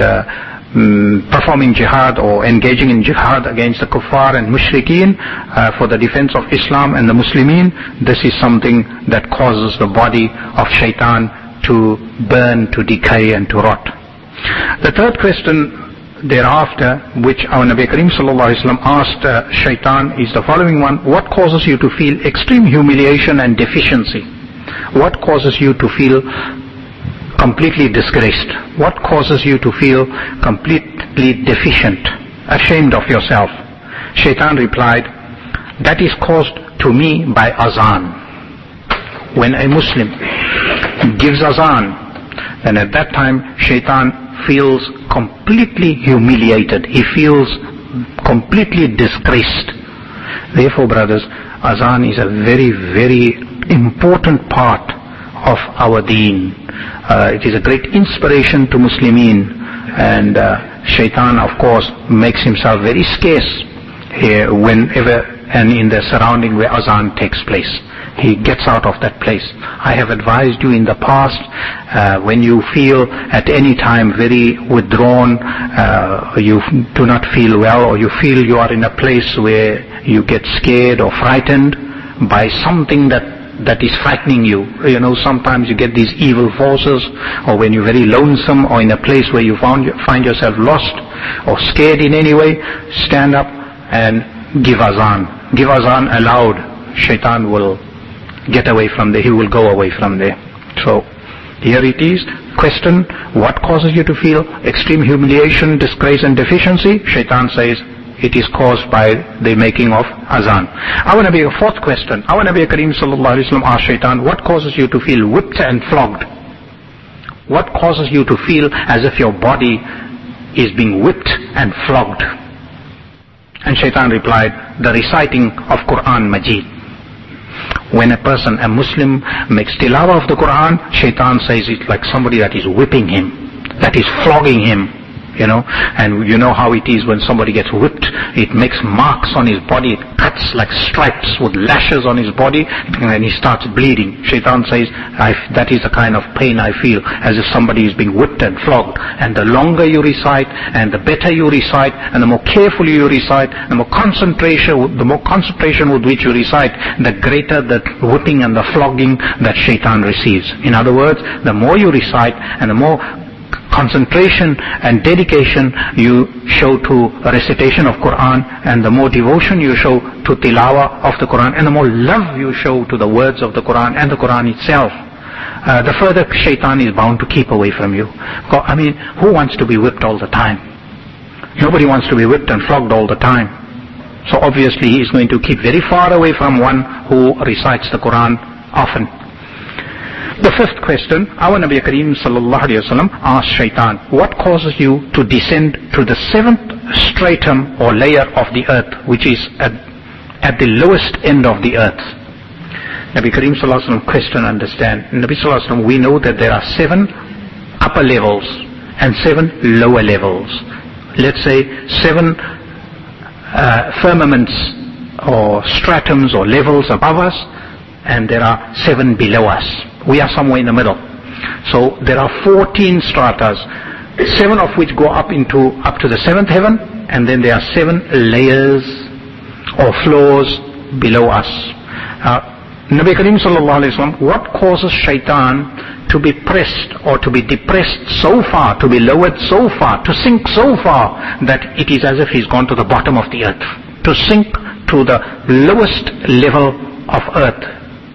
performing jihad or engaging in jihad against the kuffar and mushrikeen for the defense of Islam and the Muslimin, this is something that causes the body of Shaitan to burn, to decay and to rot. The third question thereafter, which our Nabi Karim Sallallahu Alaihi Wasallam asked Shaitan, is the following one: what causes you to feel extreme humiliation and deficiency? What causes you to feel completely disgraced? What causes you to feel completely deficient, ashamed of yourself? Shaitan replied, that is caused to me by azan. When a Muslim gives azan, then at that time Shaitan feels completely humiliated. He feels completely disgraced. Therefore, brothers, azan is a very, very important part of our deen. It is a great inspiration to Muslimin, and Shaitan, of course, makes himself very scarce here whenever and in the surrounding where azan takes place. He gets out of that place. I have advised you in the past, when you feel at any time very withdrawn, you do not feel well, or you feel you are in a place where you get scared or frightened by something that is frightening you. You know, sometimes you get these evil forces, or when you're very lonesome, or in a place where you find yourself lost or scared in any way, stand up and give azan. Give azan aloud. Shaitan will get away from there. He will go away from there. So here it is. Question: what causes you to feel extreme humiliation, disgrace and deficiency? Shaitan says it is caused by the making of azan. Fourth question. Our Nabi Karim Sallallahu Alaihi Wasallam asked Shaitan, what causes you to feel whipped and flogged? What causes you to feel as if your body is being whipped and flogged? And Shaitan replied, the reciting of Quran Majid. When a person, a Muslim, makes tilawah of the Quran, Shaitan says it's like somebody that is whipping him, that is flogging him. You know, and you know how it is when somebody gets whipped. It makes marks on his body. It cuts like stripes with lashes on his body, and he starts bleeding. Shaitan says, that is the kind of pain I feel, as if somebody is being whipped and flogged. And the longer you recite, and the better you recite, and the more carefully you recite, the more concentration with which you recite, the greater the whipping and the flogging that Shaitan receives. In other words, the more you recite, and the more concentration and dedication you show to recitation of Quran, and the more devotion you show to tilawah of the Quran, and the more love you show to the words of the Quran and the Quran itself, the further Shaitan is bound to keep away from you. I mean, who wants to be whipped all the time? Nobody wants to be whipped and flogged all the time. So obviously he is going to keep very far away from one who recites the Quran often. The fifth question, our Nabi Karim Sallallahu Alaihi Wasallam asked Shaitan, what causes you to descend to the seventh stratum or layer of the earth, which is at the lowest end of the earth? Nabi Karim Sallallahu Alaihi Wasallam question, understand. Nabi Sallallahu Alaihi Wasallam, we know that there are 7 upper levels and 7 lower levels. Let's say 7 firmaments or stratums or levels above us, and there are 7 below us. We are somewhere in the middle. So there are 14 stratas, 7 of which go up to the 7th heaven, and then there are 7 layers or floors below us. Nabi Karim Sallallahu Alaihi Wasallam, what causes Shaitan to be pressed or to be depressed so far, to be lowered so far, to sink so far that it is as if he's gone to the bottom of the earth, to sink to the lowest level of earth?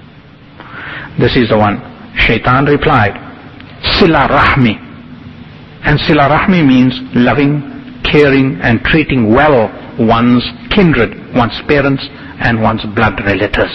This is the one. Shaitan replied, Sila Rahmi. And Sila Rahmi means loving, caring and treating well one's kindred, one's parents and one's blood relatives.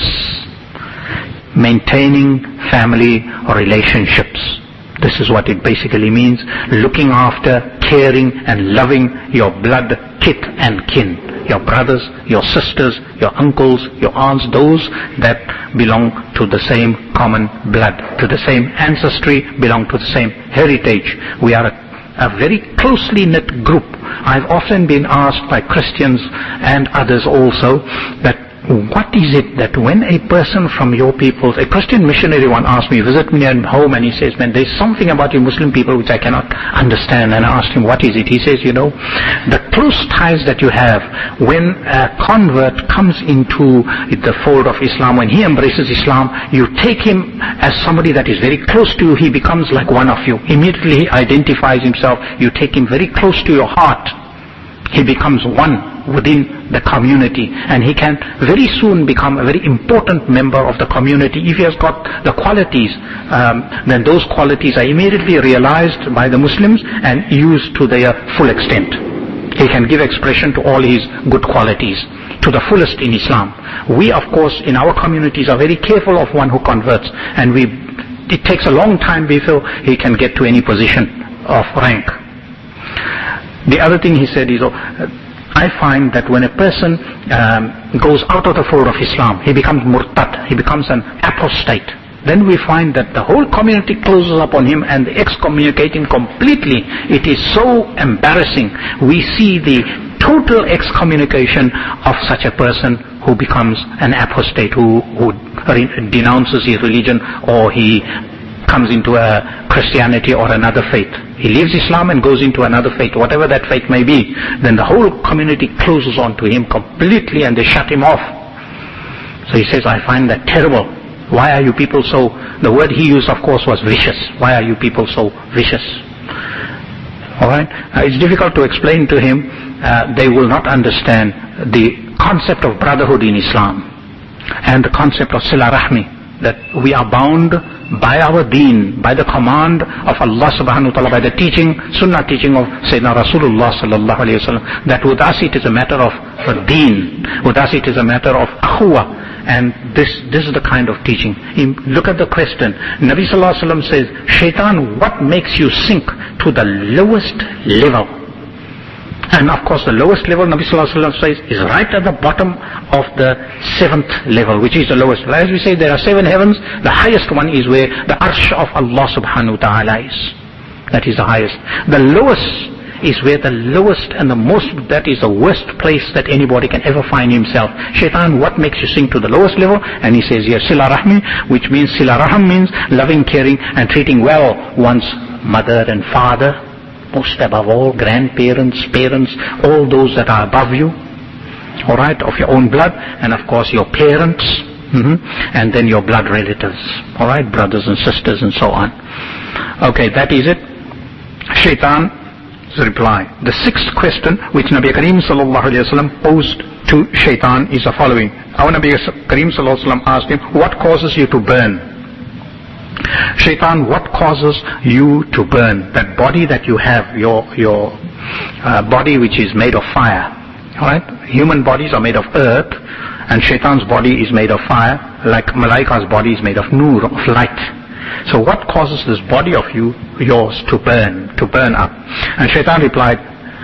Maintaining family relationships. This is what it basically means. Looking after, caring and loving your blood kith and kin, your brothers, your sisters, your uncles, your aunts, those that belong to the same common blood, to the same ancestry, belong to the same heritage. We are a very closely knit group. I've often been asked by Christians and others also that what is it that when a person from your people, a Christian missionary one asked me, visit me at home, and he says, man, there's something about you Muslim people which I cannot understand. And I asked him, what is it? He says, the close ties that you have when a convert comes into the fold of Islam, when he embraces Islam, you take him as somebody that is very close to you. He becomes like one of you. Immediately he identifies himself. You take him very close to your heart. He becomes one within the community, and he can very soon become a very important member of the community. If he has got the qualities, then those qualities are immediately realized by the Muslims and used to their full extent. He can give expression to all his good qualities to the fullest in Islam. We, of course, in our communities are very careful of one who converts, and it takes a long time before he can get to any position of rank. The other thing he said is, I find that when a person goes out of the fold of Islam, he becomes murtad, he becomes an apostate. Then we find that the whole community closes upon him and they excommunicate him completely. It is so embarrassing. We see the total excommunication of such a person who becomes an apostate, who denounces his religion, or he comes into a Christianity or another faith. He leaves Islam and goes into another faith, whatever that faith may be. Then the whole community closes on to him completely and they shut him off. So he says, I find that terrible. Why are you people so, the word he used of course was vicious. Why are you people so vicious? Alright? It's difficult to explain to him. They will not understand the concept of brotherhood in Islam and the concept of Sila Rahmi, that we are bound by our deen, by the command of Allah subhanahu wa ta'ala, by the teaching, sunnah teaching of Sayyidina Rasulullah sallallahu alayhi wa sallam, that with us it is a matter of deen, with us it is a matter of akhuwa, and this is the kind of teaching. Look at the question. Nabi sallallahu alayhi wa sallam says, Shaitan, what makes you sink to the lowest level? And of course the lowest level, Nabi Sallallahu Alaihi Wasallam says, is right at the bottom of the 7th level, which is the lowest. As we say, there are 7 heavens. The highest one is where the arsh of Allah Subhanahu Wa Ta'ala is. That is the highest. The lowest is where the lowest and the most, that is the worst place that anybody can ever find himself. Shaitan, what makes you sink to the lowest level? And he says here, Sila Rahmi, which means, Sila Raham means loving, caring and treating well one's mother and father. Most above all, grandparents, parents, all those that are above you, alright, of your own blood, and of course your parents, and then your blood relatives, alright, brothers and sisters and so on. Okay, that is it. Shaitan's reply. The 6th question which Nabi Kareem sallallahu alayhi wa sallam posed to Shaitan is the following. Our Nabi Kareem sallallahu alayhi wa sallam asked him, what causes you to burn? Shaitan, what causes you to burn? That body that you have, your body which is made of fire. Alright? Human bodies are made of earth, and Shaitan's body is made of fire, like Malaika's body is made of nur, of light. So what causes this body of yours to burn up? And Shaitan replied,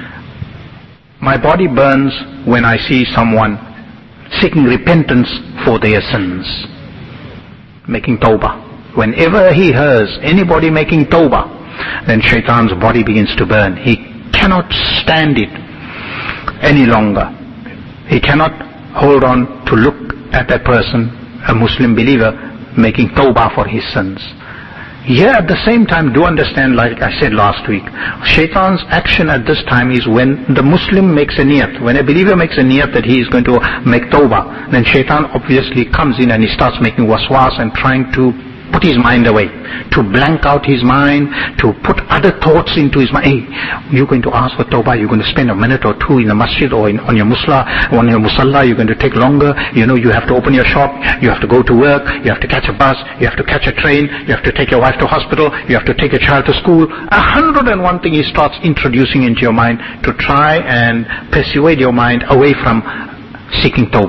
my body burns when I see someone seeking repentance for their sins, making tawbah. Whenever he hears anybody making tawbah, then Shaitan's body begins to burn. He cannot stand it any longer. He cannot hold on to look at a person, a Muslim believer, making tawbah for his sins. Here at the same time, do understand, like I said last week, Shaitan's action at this time is when the Muslim makes a niyat. When a believer makes a niyat that he is going to make tawbah, then Shaitan obviously comes in and he starts making waswas and trying to put his mind away, to blank out his mind, to put other thoughts into his mind. Hey, you're going to ask for tawbah, you're going to spend a minute or two in the masjid or on your musalla, you're going to take longer, you have to open your shop, you have to go to work, you have to catch a bus, you have to catch a train, you have to take your wife to hospital, you have to take your child to school. 101 things he starts introducing into your mind to try and persuade your mind away from seeking tawbah.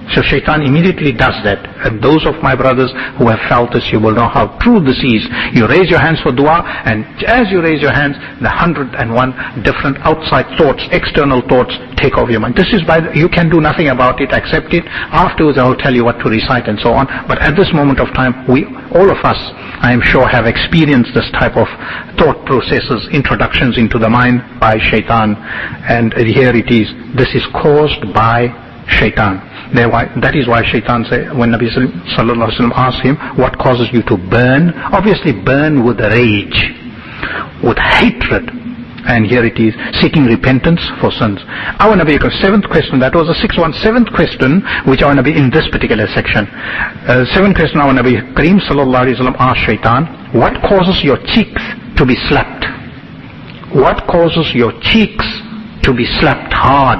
So shaitan immediately does that. And those of my brothers who have felt this, you will know how true this is. You raise your hands for dua, and as you raise your hands, the 101 different outside thoughts, external thoughts take over your mind. This is you can do nothing about it, accept it. Afterwards I will tell you what to recite and so on. But at this moment of time, all of us, I am sure, have experienced this type of thought processes, introductions into the mind by shaitan. And here it is. This is caused by shaitan. That is why shaitan said, when Nabi sallallahu alaihi wasallam asked him, what causes you to burn? Obviously burn with rage, with hatred. And here it is, seeking repentance for sins. Our Nabi, seventh question, that was the sixth one. Seventh question, which our Nabi in this particular section. Seventh question, our Nabi Kareem sallallahu alaihi wasallam asked shaitan, what causes your cheeks to be slapped? What causes your cheeks to be slapped hard?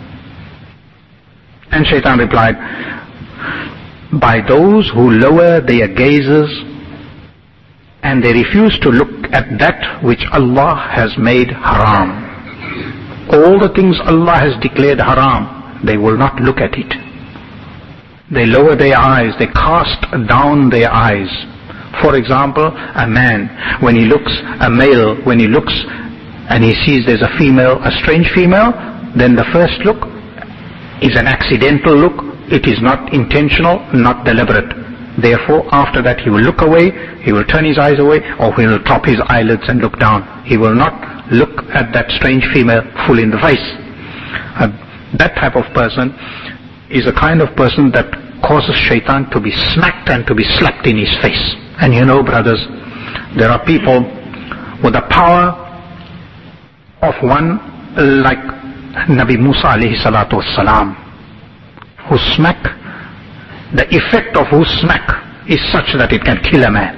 And shaitan replied, by those who lower their gazes and they refuse to look at that which Allah has made haram. All the things Allah has declared haram, they will not look at it. They lower their eyes, they cast down their eyes. For example, a man, when he looks, a male, when he looks and he sees there's a female, a strange female, then the first look is an accidental look. It is not intentional, not deliberate. Therefore, after that he will look away, he will turn his eyes away, or he will drop his eyelids and look down. He will not look at that strange female full in the face. That type of person is a kind of person that causes shaitan to be smacked and to be slapped in his face. And you know, brothers, there are people with the power of one like Nabi Musa alayhi salatu wassalam, whose smack, the effect of whose smack is such that it can kill a man.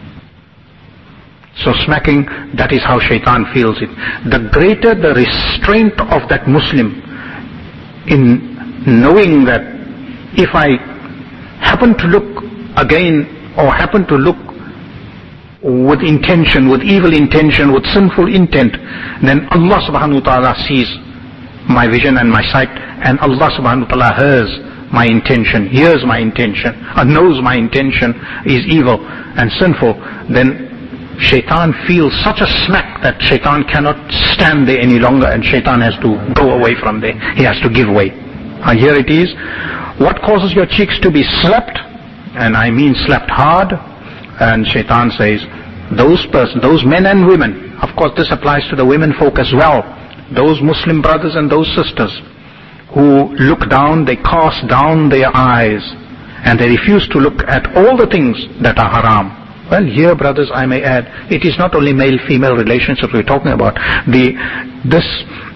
So smacking, that is how shaitan feels it. The greater the restraint of that Muslim in knowing that if I happen to look again, or happen to look with intention, with evil intention, with sinful intent, then Allah subhanahu wa ta'ala sees my vision and my sight, and Allah subhanahu wa ta'ala hears my intention, hears my intention, and knows my intention is evil and sinful. Then shaitan feels such a smack that shaitan cannot stand there any longer, and shaitan has to go away from there. He has to give way. Here it is. What causes your cheeks to be slapped? And I mean slapped hard. And shaitan says, those men and women, of course this applies to the women folk as well, those Muslim brothers and those sisters who look down, they cast down their eyes and they refuse to look at all the things that are haram. Well, here, brothers, I may add, it is not only male-female relationships we're talking about. This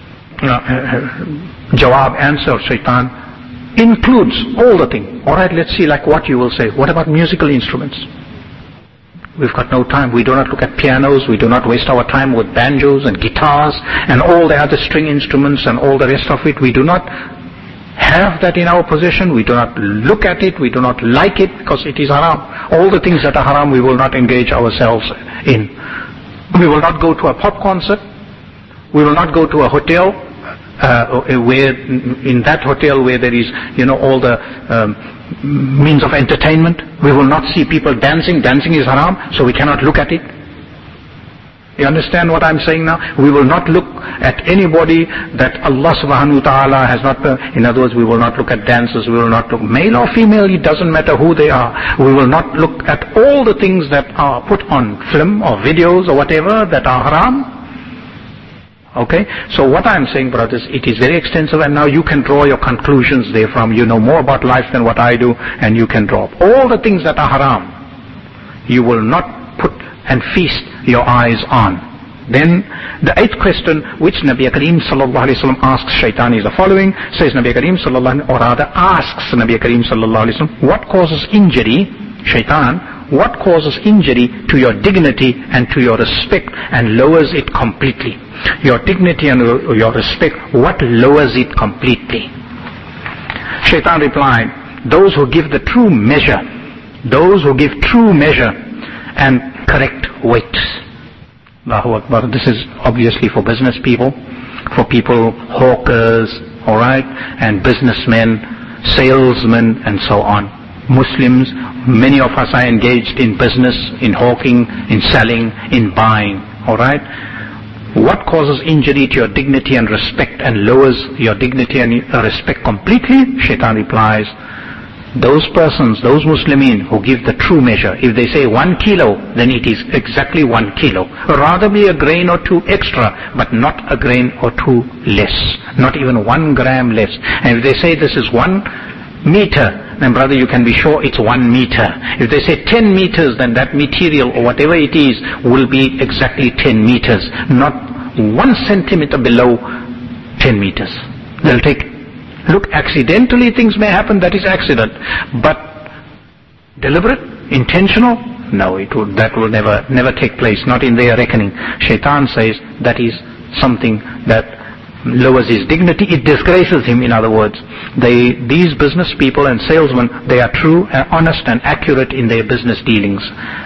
jawab, answer of shaitan, includes all the things. Alright, let's see, like what you will say. What about musical instruments? We've got no time. We do not look at pianos. We do not waste our time with banjos and guitars and all the other string instruments and all the rest of it. We do not have that in our possession. We do not look at it. We do not like it because it is haram. All the things that are haram we will not engage ourselves in. We will not go to a pop concert. We will not go to a hotel where in that hotel where there is, all the means of entertainment. We will not see people dancing. Dancing is haram, so we cannot look at it. You understand what I'm saying now? We will not look at anybody that Allah subhanahu wa ta'ala has not, in other words, we will not look at dancers, we will not look, male or female, it doesn't matter who they are. We will not look at all the things that are put on film or videos or whatever that are haram. Okay, so what I'm saying, brothers, it is very extensive, and now you can draw your conclusions therefrom. You know more about life than what I do, and you can draw all the things that are haram. You will not put and feast your eyes on. Then the eighth question which Nabi Kareem sallallahu alaihi wasallam asks shaitan is the following. Says Nabi Kareem sallallahu alaihi wasallam, or rather asks Nabi Kareem sallallahu alaihi wasallam, what causes injury, shaitan, what causes injury to your dignity and to your respect and lowers it completely? Your dignity and your respect, what lowers it completely? Shaitan replied, those who give the true measure, those who give true measure and correct weight. Allahu Akbar. This is obviously for business people, for people, hawkers, alright, and businessmen. salesmen and so on. Muslims, many of us are engaged in business, in hawking, in selling, in buying. Alright? What causes injury to your dignity and respect and lowers your dignity and respect completely? Shaitan replies, those persons, those Muslimin who give the true measure. If they say 1 kilo, then it is exactly 1 kilo. Rather be a grain or two extra, but not a grain or two less. Not even 1 gram less. And if they say this is 1 meter, then brother, you can be sure it's 1 meter. If they say 10 meters, then that material or whatever it is will be exactly 10 meters. Not 1 centimeter below 10 meters. They'll take. Look, accidentally things may happen, that is accident. But deliberate, intentional, no, that will never take place, not in their reckoning. Shaitan says that is something that lowers his dignity, it disgraces him, in other words. These business people and salesmen, they are true and honest and accurate in their business dealings.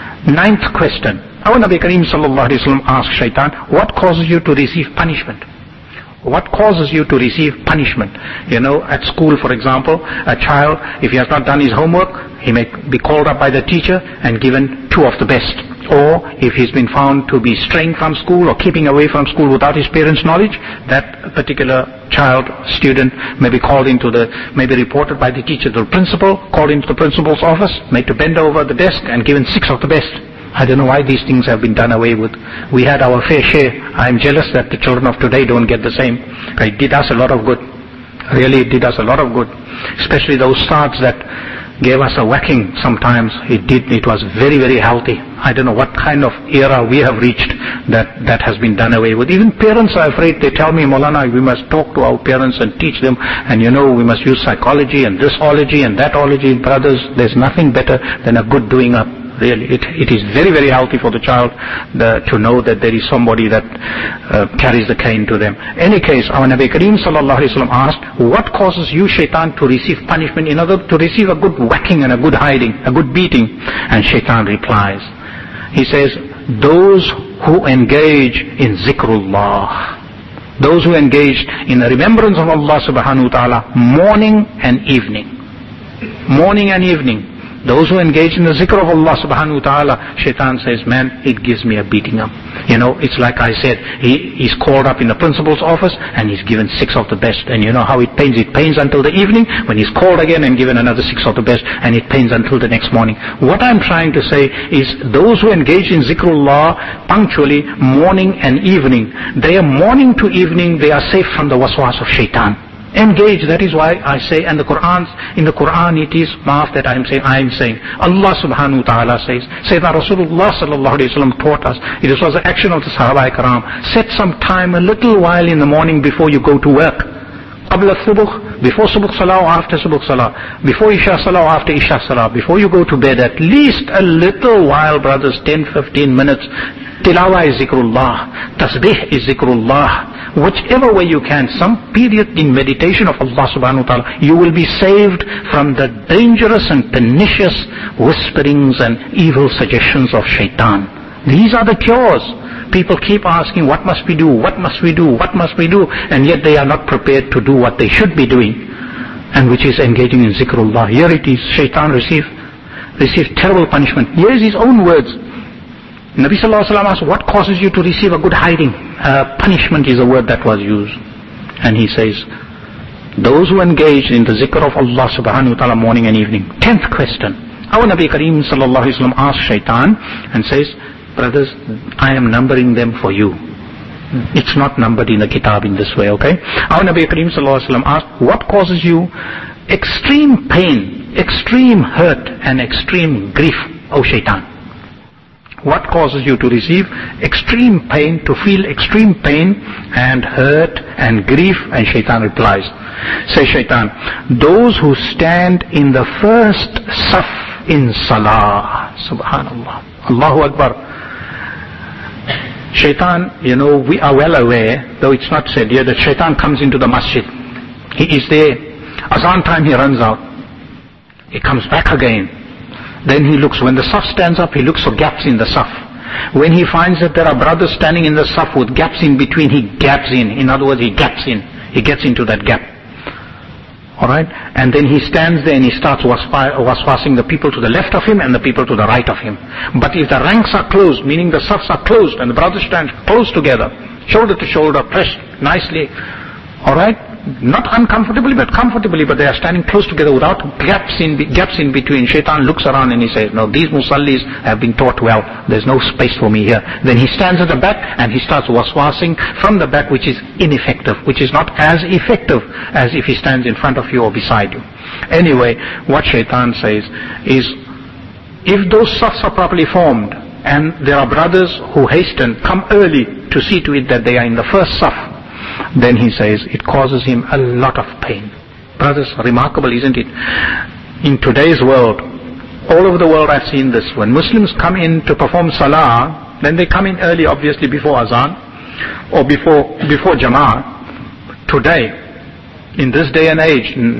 9th question. Our Nabi Kareem sallallahu alaihi wasallam asked Shaitan, what causes you to receive punishment? What causes you to receive punishment? You know, at school, for example, a child, if he has not done his homework, he may be called up by the teacher and given 2 of the best. Or if he's been found to be straying from school or keeping away from school without his parents' knowledge, that particular child, student, may be called may be reported by the teacher to the principal, called into the principal's office, made to bend over the desk and given 6 of the best. I don't know why these things have been done away with. We had our fair share. I'm jealous that the children of today don't get the same. It did us a lot of good. Really, it did us a lot of good. Especially those starts that gave us a whacking sometimes. It was very, very healthy. I don't know what kind of era we have reached that has been done away with. Even parents are afraid. They tell me, Maulana, we must talk to our parents and teach them. And we must use psychology and thisology and thatology. Brothers, there's nothing better than a good doing up. Really, it is very, very healthy for the child to know that there is somebody that carries the cane to them. Any case, our Nabi Kareem sallallahu alaihi wasallam asked, what causes you, Shaitan, to receive punishment, in order to receive a good whacking and a good hiding, a good beating? And Shaitan replies, he says, those who engage in zikrullah, those who engage in the remembrance of Allah subhanahu wa ta'ala, morning and evening. Morning and evening. Those who engage in the zikr of Allah subhanahu wa ta'ala, Shaitan says, man, it gives me a beating up. It's like I said, he's called up in the principal's office and he's given 6 of the best. And you know how it pains? It pains until the evening when he's called again and given another 6 of the best, and it pains until the next morning. What I'm trying to say is those who engage in zikrullah punctually, morning and evening, they are morning to evening, they are safe from the waswas of Shaitan. Engage, that is why I say, and in the Quran it is maaf that I am saying. Allah subhanahu wa ta'ala says, Sayyidina Rasulullah sallallahu alayhi wa sallam taught us, it was the action of the Sahaba Ikram, set some time, a little while in the morning before you go to work. Qabla subuh, before subuh salah or after subuh salah, before isha salah or after isha salah, before you go to bed, at least a little while, brothers, 10-15 minutes. Tilawah is zikrullah, tasbih is zikrullah. Whichever way you can, some period in meditation of Allah subhanahu wa ta'ala, you will be saved from the dangerous and pernicious whisperings and evil suggestions of Shaitan. These are the cures. People keep asking, what must we do? What must we do? What must we do? And yet they are not prepared to do what they should be doing, and which is engaging in zikrullah. Here it is, Shaitan received terrible punishment. Here is his own words. Nabi sallallahu alaihi wasallam asked, what causes you to receive a good hiding? Punishment is the word that was used. And he says, those who engage in the zikr of Allah subhanahu wa ta'ala morning and evening. 10th question. Our Nabi Kareem sallallahu alaihi wasallam asked Shaitan and says, brothers, I am numbering them for you. It's not numbered in the kitab in this way, okay? Our Nabi Kareem sallallahu alaihi wasallam asked, what causes you extreme pain, extreme hurt and extreme grief, O Shaitan? What causes you to receive extreme pain, to feel extreme pain and hurt and grief? And Shaitan replies, say Shaitan, those who stand in the first saf in salah. Subhanallah. Allahu Akbar. Shaitan, we are well aware, though it's not said here, that Shaitan comes into the masjid. He is there. Azan time he runs out. He comes back again. Then he looks, when the saf stands up, he looks for gaps in the saf. When he finds that there are brothers standing in the saf with gaps in between, he gaps in. In other words, he gaps in. He gets into that gap. Alright? And then he stands there and he starts waswasing the people to the left of him and the people to the right of him. But if the ranks are closed, meaning the safs are closed and the brothers stand close together, shoulder to shoulder, pressed nicely, alright? Not uncomfortably but comfortably, but they are standing close together without gaps in between. Shaitan looks around and he says, no, these musallis have been taught well. There's no space for me here. Then he stands at the back and he starts waswasing from the back, which is ineffective, which is not as effective as if he stands in front of you or beside you. Anyway, what Shaitan says is, if those safs are properly formed and there are brothers who hasten, come early to see to it that they are in the first saf, then he says it causes him a lot of pain. Brothers, remarkable, isn't it? In today's world, all over the world I've seen this. When Muslims come in to perform salah, then they come in early, obviously before azan or before jama'ah. Today, in this day and age, in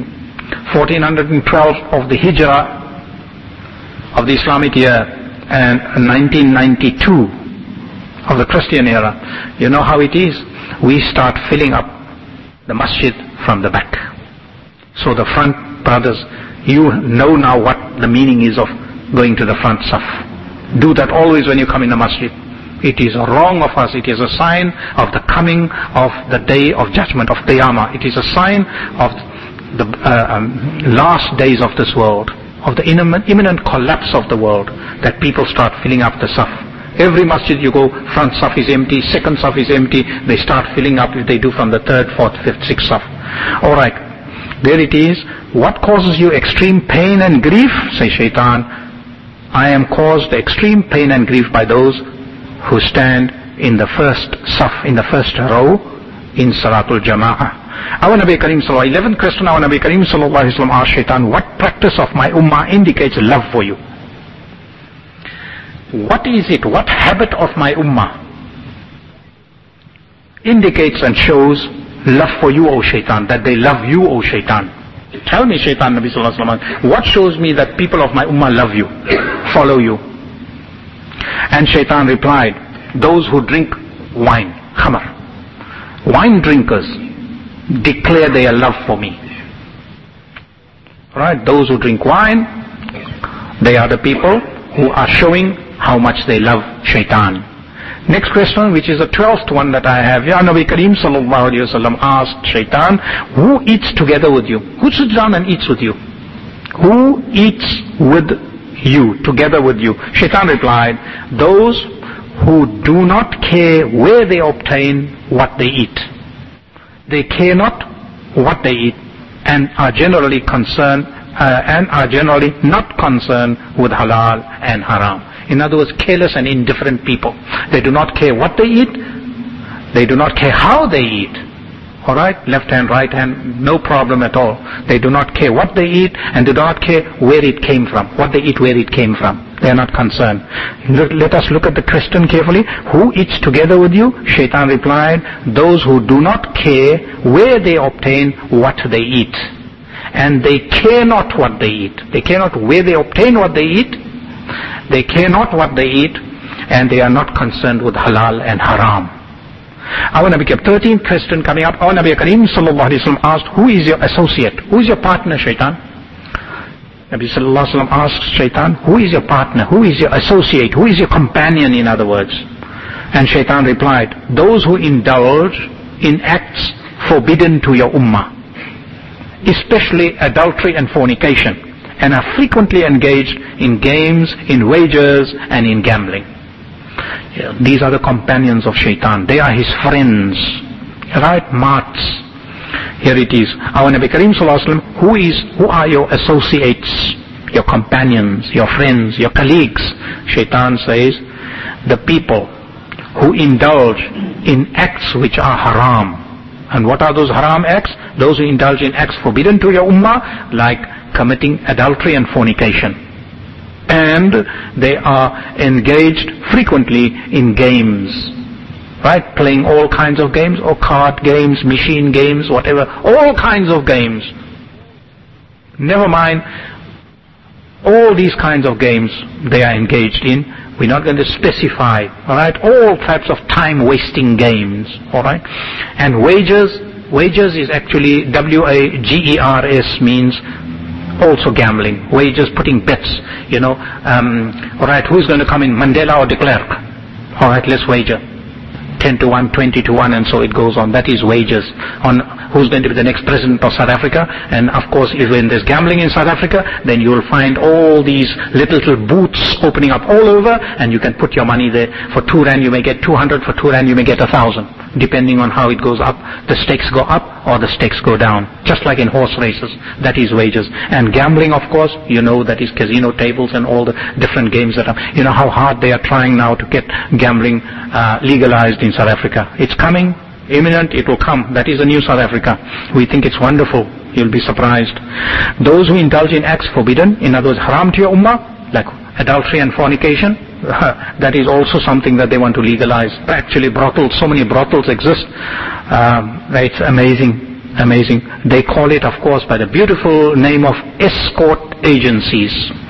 1412 of the hijrah of the Islamic year and 1992 of the Christian era, you know how it is? We start filling up the masjid from the back. So the front brothers, you know now what the meaning is of going to the front saf. Do that always when you come in the masjid. It is wrong of us. It is a sign of the coming of the day of judgment, of Qiyamah. It is a sign of the last days of this world, of the imminent collapse of the world, that people start filling up the saf. Every masjid you go, front saf is empty, second saf is empty, they start filling up if they do from the third, fourth, fifth, sixth saf. Alright, there it is. What causes you extreme pain and grief? Say Shaitan, I am caused extreme pain and grief by those who stand in the first saf, in the first row, in Salatul Jama'ah. Our Nabi Karim Sallallahu 11th question, our Nabi Karim Sallallahu Alaihi Wasallam asked Shaitan, what practice of my ummah indicates love for you? What is it, what habit of my ummah indicates and shows love for you, O Shaitan, that they love you, O Shaitan? Tell me, Shaitan, Nabi Sallallahu Alaihi Wasallam, what shows me that people of my ummah love you, follow you? And Shaitan replied, those who drink wine, khamar. Wine drinkers declare their love for me. Right? Those who drink wine, they are the people who are showing how much they love Shaitan. Next question, which is the 12th one that I have. Ya Nabi Karim Sallallahu Alaihi Wasallam asked Shaitan, who eats together with you? Who sits down and eats with you? Who eats with you, together with you? Shaitan replied, those who do not care where they obtain what they eat. They care not what they eat and are generally concerned not concerned with halal and haram. In other words, careless and indifferent people. They do not care what they eat. They do not care how they eat. Alright? Left hand, right hand, no problem at all. They do not care what they eat and they do not care where it came from. What they eat, where it came from. They are not concerned. Let us look at the question carefully. Who eats together with you? Shaitan replied, those who do not care where they obtain what they eat. And they care not what they eat. They care not where they obtain what they eat. They care not what they eat. And they are not concerned with halal and haram. Our Nabi, 13th question coming up. Our Nabi Karim Sallallahu Alaihi Wasallam asked, who is your associate? Who is your partner, Shaitan? Nabi Sallallahu Alaihi Wasallam asked Shaitan, who is your partner? Who is your associate? Who is your companion, in other words? And Shaitan replied, those who indulge in acts forbidden to your ummah, especially adultery and fornication, and are frequently engaged in games, in wagers, and in gambling. These are the companions of Shaitan. They are his friends. Right? Mats. Here it is. Our Nabi Karim Sallallahu Alaihi Wasallam, who are your associates, your companions, your friends, your colleagues? Shaitan says, the people who indulge in acts which are haram. And what are those haram acts? Those who indulge in acts forbidden to your ummah, like committing adultery and fornication. And they are engaged frequently in games. Right? Playing all kinds of games, or card games, machine games, whatever. All kinds of games. Never mind, all these kinds of games they are engaged in. We're not going to specify, alright, all types of time-wasting games, alright, and wagers Wagers is actually W-A-G-E-R-S, means also gambling. Wagers, putting bets, alright, who's going to come in, Mandela or de Klerk? Alright, let's wager. 10 to 1, 20 to 1, and so it goes on. That is wagers on who's going to be the next president of South Africa. And of course, if when there's gambling in South Africa, then you will find all these little booths opening up all over, and you can put your money there. For 2 rand you may get 200, for 2 rand you may get 1,000, depending on how it goes up. The stakes go up or the stakes go down, just like in horse races. That is wagers. And gambling, of course, that is casino tables and all the different games that are, how hard they are trying now to get gambling legalized in South Africa. It's coming, imminent, it will come. That is the new South Africa. We think it's wonderful. You'll be surprised. Those who indulge in acts forbidden, in other words, haram to your ummah, like adultery and fornication, that is also something that they want to legalize. Actually, brothels, so many brothels exist. It's amazing. They call it, of course, by the beautiful name of escort agencies,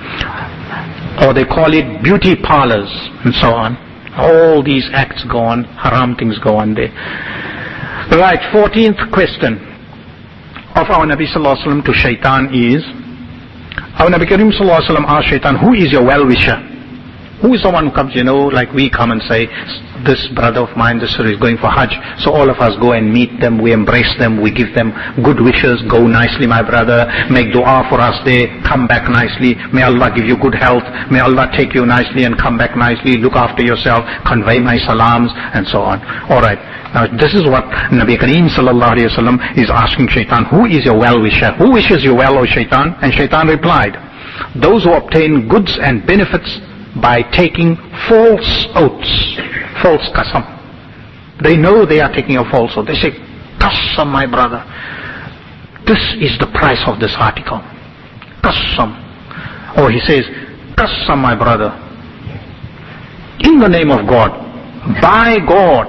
or they call it beauty parlors, and so on. All these acts go on, haram things go on there. Right, 14th question of our Nabi Sallallahu Alaihi Wasallam to Shaitan is, our Nabi Karim Sallallahu Alaihi Wasallam asked Shaitan, who is your well-wisher? Who is someone who comes, like we come and say, this brother of mine, this is going for Hajj. So all of us go and meet them, we embrace them, we give them good wishes. Go nicely, my brother. Make dua for us there. Come back nicely. May Allah give you good health. May Allah take you nicely and come back nicely. Look after yourself. Convey my salams and so on. Alright. Now this is what Nabi Kareem Sallallahu Alaihi Wasallam is asking Shaitan. Who is your well-wisher? Who wishes you well, O Shaitan? And Shaitan replied, those who obtain goods and benefits by taking false oaths, false qasam. They know they are taking a false oath. They say, qasam, my brother. This is the price of this article. Qasam. Or he says, qasam, my brother. In the name of God, by God,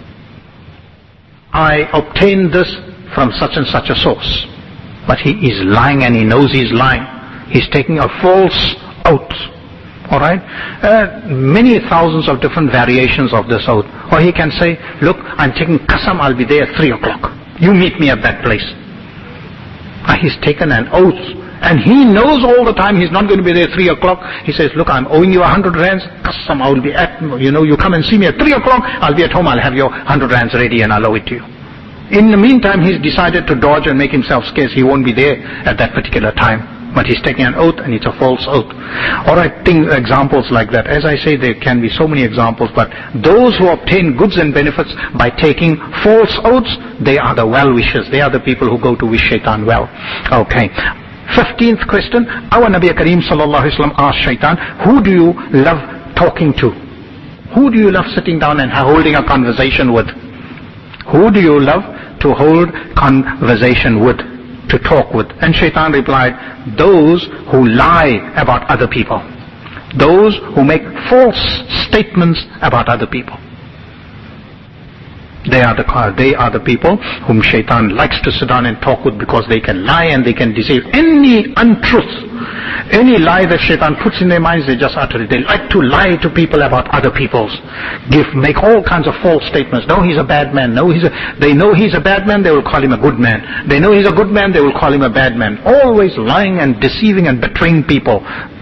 I obtained this from such and such a source. But he is lying, and he knows he's lying. He's taking a false oath. Alright? Many thousands of different variations of this oath. Or he can say, look, I'm taking qasam, I'll be there at 3 o'clock. You meet me at that place. He's taken an oath. And he knows all the time he's not going to be there at 3 o'clock. He says, look, I'm owing you 100 rands. Qasam, I will be at, you come and see me at 3 o'clock. I'll be at home, I'll have your 100 rands ready and I'll owe it to you. In the meantime, he's decided to dodge and make himself scarce. He won't be there at that particular time. But he's taking an oath, and it's a false oath. Alright, examples like that. As I say, there can be so many examples, but those who obtain goods and benefits by taking false oaths, they are the well-wishers. They are the people who go to wish Shaitan well. Okay. 15th question. Our Nabi Kareem Sallallahu Alaihi Wasallam asked Shaitan, who do you love talking to? Who do you love sitting down and holding a conversation with? Who do you love to hold conversation with? To talk with? And Shaitan replied, those who lie about other people, those who make false statements about other people. They are the people whom Shaitan likes to sit down and talk with, because they can lie and they can deceive. Any untruth, any lie that Shaitan puts in their minds, they just utter it. They like to lie to people about other people's. Make all kinds of false statements. No, he's a bad man. They know he's a bad man, they will call him a good man. They know he's a good man, they will call him a bad man. Always lying and deceiving and betraying people.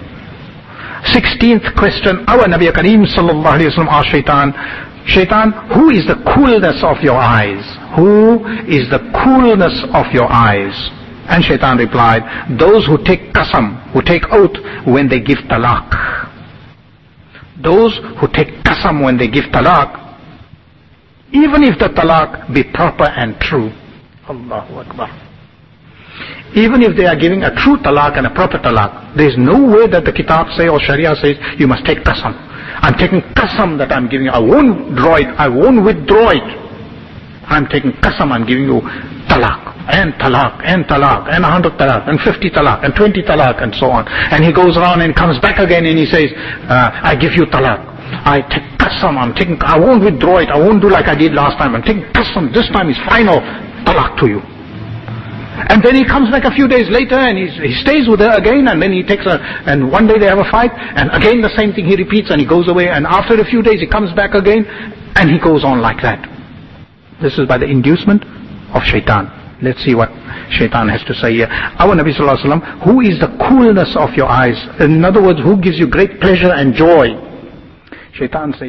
16th question. Our Nabi Kareem Sallallahu Alaihi Wasallam asked Shaitan, Shaitan, who is the coolness of your eyes? Who is the coolness of your eyes? And Shaitan replied, those who take qasam, who take oath when they give talaq. Those who take qasam when they give talaq, even if the talaq be proper and true. Allahu Akbar. Even if they are giving a true talaq and a proper talaq, there is no way that the kitab say or sharia says, you must take qasam. I'm taking qasam that I'm giving you. I won't draw it. I won't withdraw it. I'm taking qasam. I'm giving you talaq and talaq and talaq and 100 talaq and 50 talaq and 20 talaq and so on. And he goes around and comes back again and he says, I give you talaq. I take qasam. I won't withdraw it. I won't do like I did last time. I'm taking qasam. This time is final talaq to you. And then he comes back a few days later and he stays with her again, and then he takes her, and one day they have a fight, and again the same thing he repeats, and he goes away, and after a few days he comes back again, and he goes on like that. This is by the inducement of shaitan. Let's see what shaitan has to say here. Our Nabi Sallallahu Alaihi Wasallam, who is the coolness of your eyes? In other words, who gives you great pleasure and joy? Shaitan says,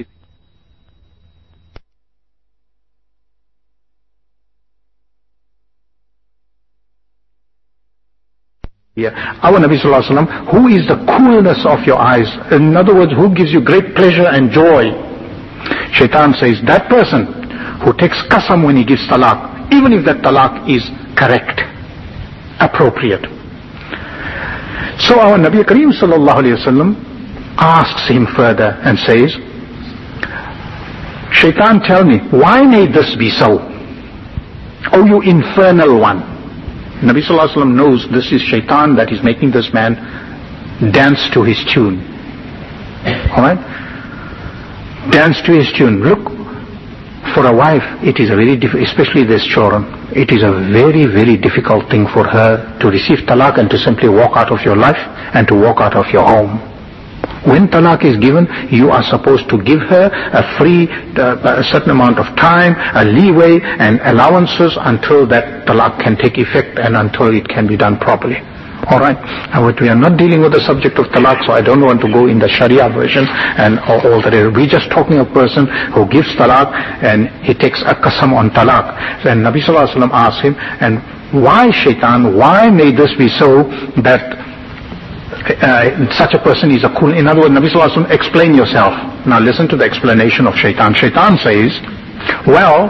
our Nabi Sallallahu Alaihi Wasallam, who is the coolness of your eyes? In other words, who gives you great pleasure and joy? Shaitan says, that person who takes qasam when he gives talaq, even if that talaq is correct, appropriate. So our Nabi Kareem Sallallahu Alaihi Wasallam asks him further and says, Shaitan, tell me, why may this be so? Oh, you infernal one. Nabi Sallallahu Alaihi Wasallam knows this is shaitan that is making this man dance to his tune. Alright? Dance to his tune. Look, for a wife, it is a very difficult, especially this children, it is a very, very difficult thing for her to receive talaq and to simply walk out of your life and to walk out of your home. When talaq is given, you are supposed to give her a certain amount of time, a leeway and allowances until that talaq can take effect and until it can be done properly. Alright, we are not dealing with the subject of talaq, so I don't want to go in the Sharia version and all that. We're just talking of a person who gives talaq and he takes a qasam on talaq. And Nabi Sallallahu Alaihi Wasallam asks him, and why shaitan, why may this be so that such a person is a cool? In other words, Nabi Sallallahu Alaihi Wasallam, explain yourself. Now listen to the explanation of shaitan. Shaitan says, well,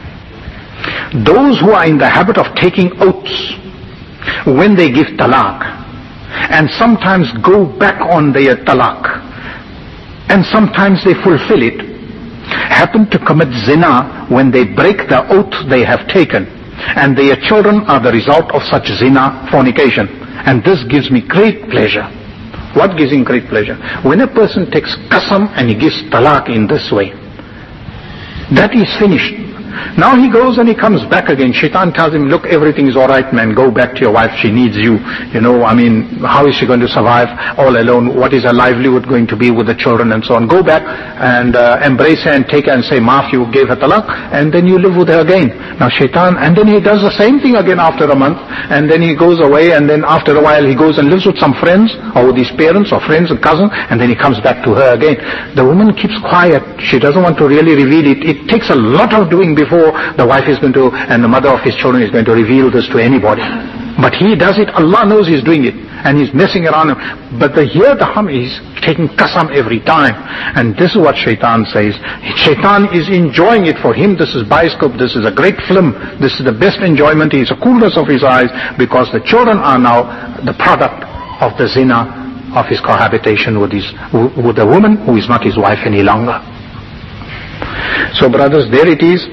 those who are in the habit of taking oaths when they give talaq, and sometimes go back on their talaq, and sometimes they fulfill it, happen to commit zina when they break the oath they have taken, and their children are the result of such zina, fornication. And this gives me great pleasure. What gives him great pleasure? When a person takes qasam and he gives talaq in this way, that is finished. Now he goes and he comes back again. Shaitan tells him, look, everything is alright, man, go back to your wife, she needs you. You know, I mean, how is she going to survive all alone? What is her livelihood going to be with the children and so on? Go back and embrace her and take her and say, maaf, you gave her talaq, and then you live with her again. Now shaitan, and then he does the same thing again after a month, and then he goes away, and then after a while he goes and lives with some friends, or with his parents, or friends and cousins, and then he comes back to her again. The woman keeps quiet. She doesn't want to really reveal it. It takes a lot of doing before the wife is going to, and the mother of his children is going to reveal this to anybody. But he does it, Allah knows he's doing it, and he's messing around. But here the hum is taking qasam every time. And this is what shaitan says. Shaitan is enjoying it. For him this is bioscope, this is a great film, this is the best enjoyment. He is a coolness of his eyes, because the children are now the product of the zina of his cohabitation with a woman who is not his wife any longer. So brothers, there it is.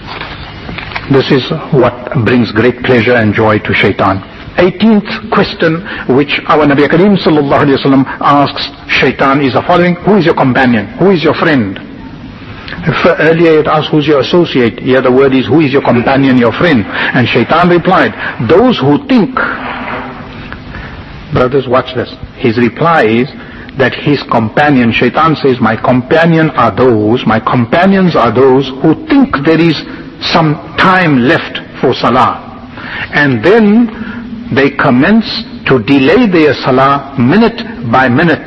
This is what brings great pleasure and joy to shaitan. 18th question which our Nabi Kareem Sallallahu Alaihi Wasallam asks shaitan is the following: who is your companion? Who is your friend? Earlier it asked, who's your associate? Here the word is, who is your companion, your friend? And shaitan replied, those who think. Brothers, watch this. His reply is that his companion, shaitan says, my companions are those who think there is some time left for salah, and then they commence to delay their salah minute by minute.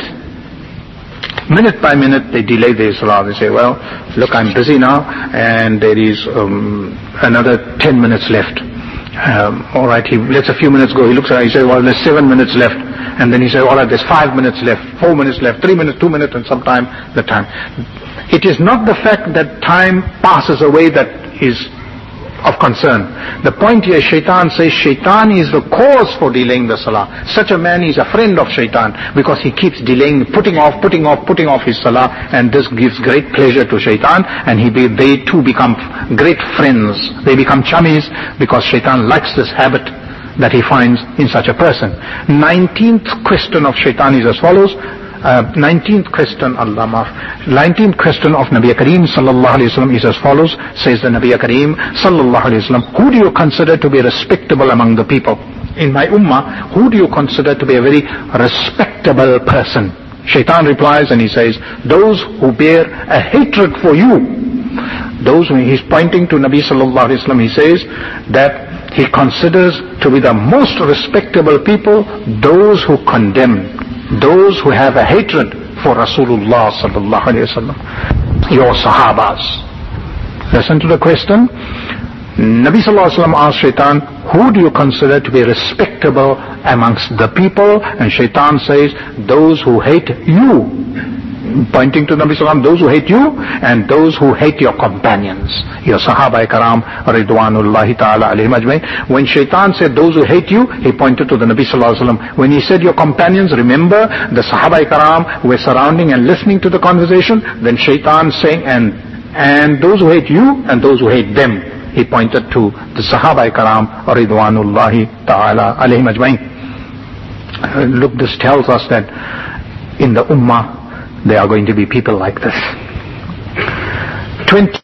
Minute by minute they delay their salah. They say, well, look, I'm busy now, and there is another 10 minutes left. Alright, he lets a few minutes go. He looks at it, he says, well, there's 7 minutes left. And then he says, alright, there's 5 minutes left, 4 minutes left, 3 minutes, 2 minutes, and sometime the time. It is not the fact that time passes away that is of concern. The point here, shaitan says, shaitan is the cause for delaying the salah. Such a man is a friend of shaitan, because he keeps delaying, putting off his salah, and this gives great pleasure to shaitan, and they too become great friends. They become chummies, because shaitan likes this habit that he finds in such a person. 19th question of shaitan is as follows. 19th question of Nabi Kareem Sallallahu Alaihi Wasallam is as follows. Says the Nabi Kareem Sallallahu Alaihi Wasallam, who do you consider to be respectable among the people? In my ummah, who do you consider to be a very respectable person? Shaitan replies and he says, those who bear a hatred for you Those who he's pointing to Nabi sallallahu alaihi wasallam, he says that he considers to be the most respectable people those who condemn, those who have a hatred for Rasulullah sallallahu alaihi wasallam, your Sahabas. Listen to the question. Nabi sallallahu alaihi wasallam asked Shaitan, who do you consider to be respectable amongst the people? And Shaitan says, those who hate you. Pointing to Nabi sallallahu alaihi wasallam, those who hate you and those who hate your companions, your Sahaba Karam Ridwanullahi ta'ala alayhim ajmain. When Shaitan said those who hate you, he pointed to the Nabi sallallahu alaihi wasallam. When he said your companions, remember the Sahaba Karam were surrounding and listening to the conversation. Then Shaitan saying, and those who hate you and those who hate them. He pointed to the Sahaba Karam Ridwanullahi ta'ala alayhim ajmain. Look, this tells us that in the Ummah there are going to be people like this. 20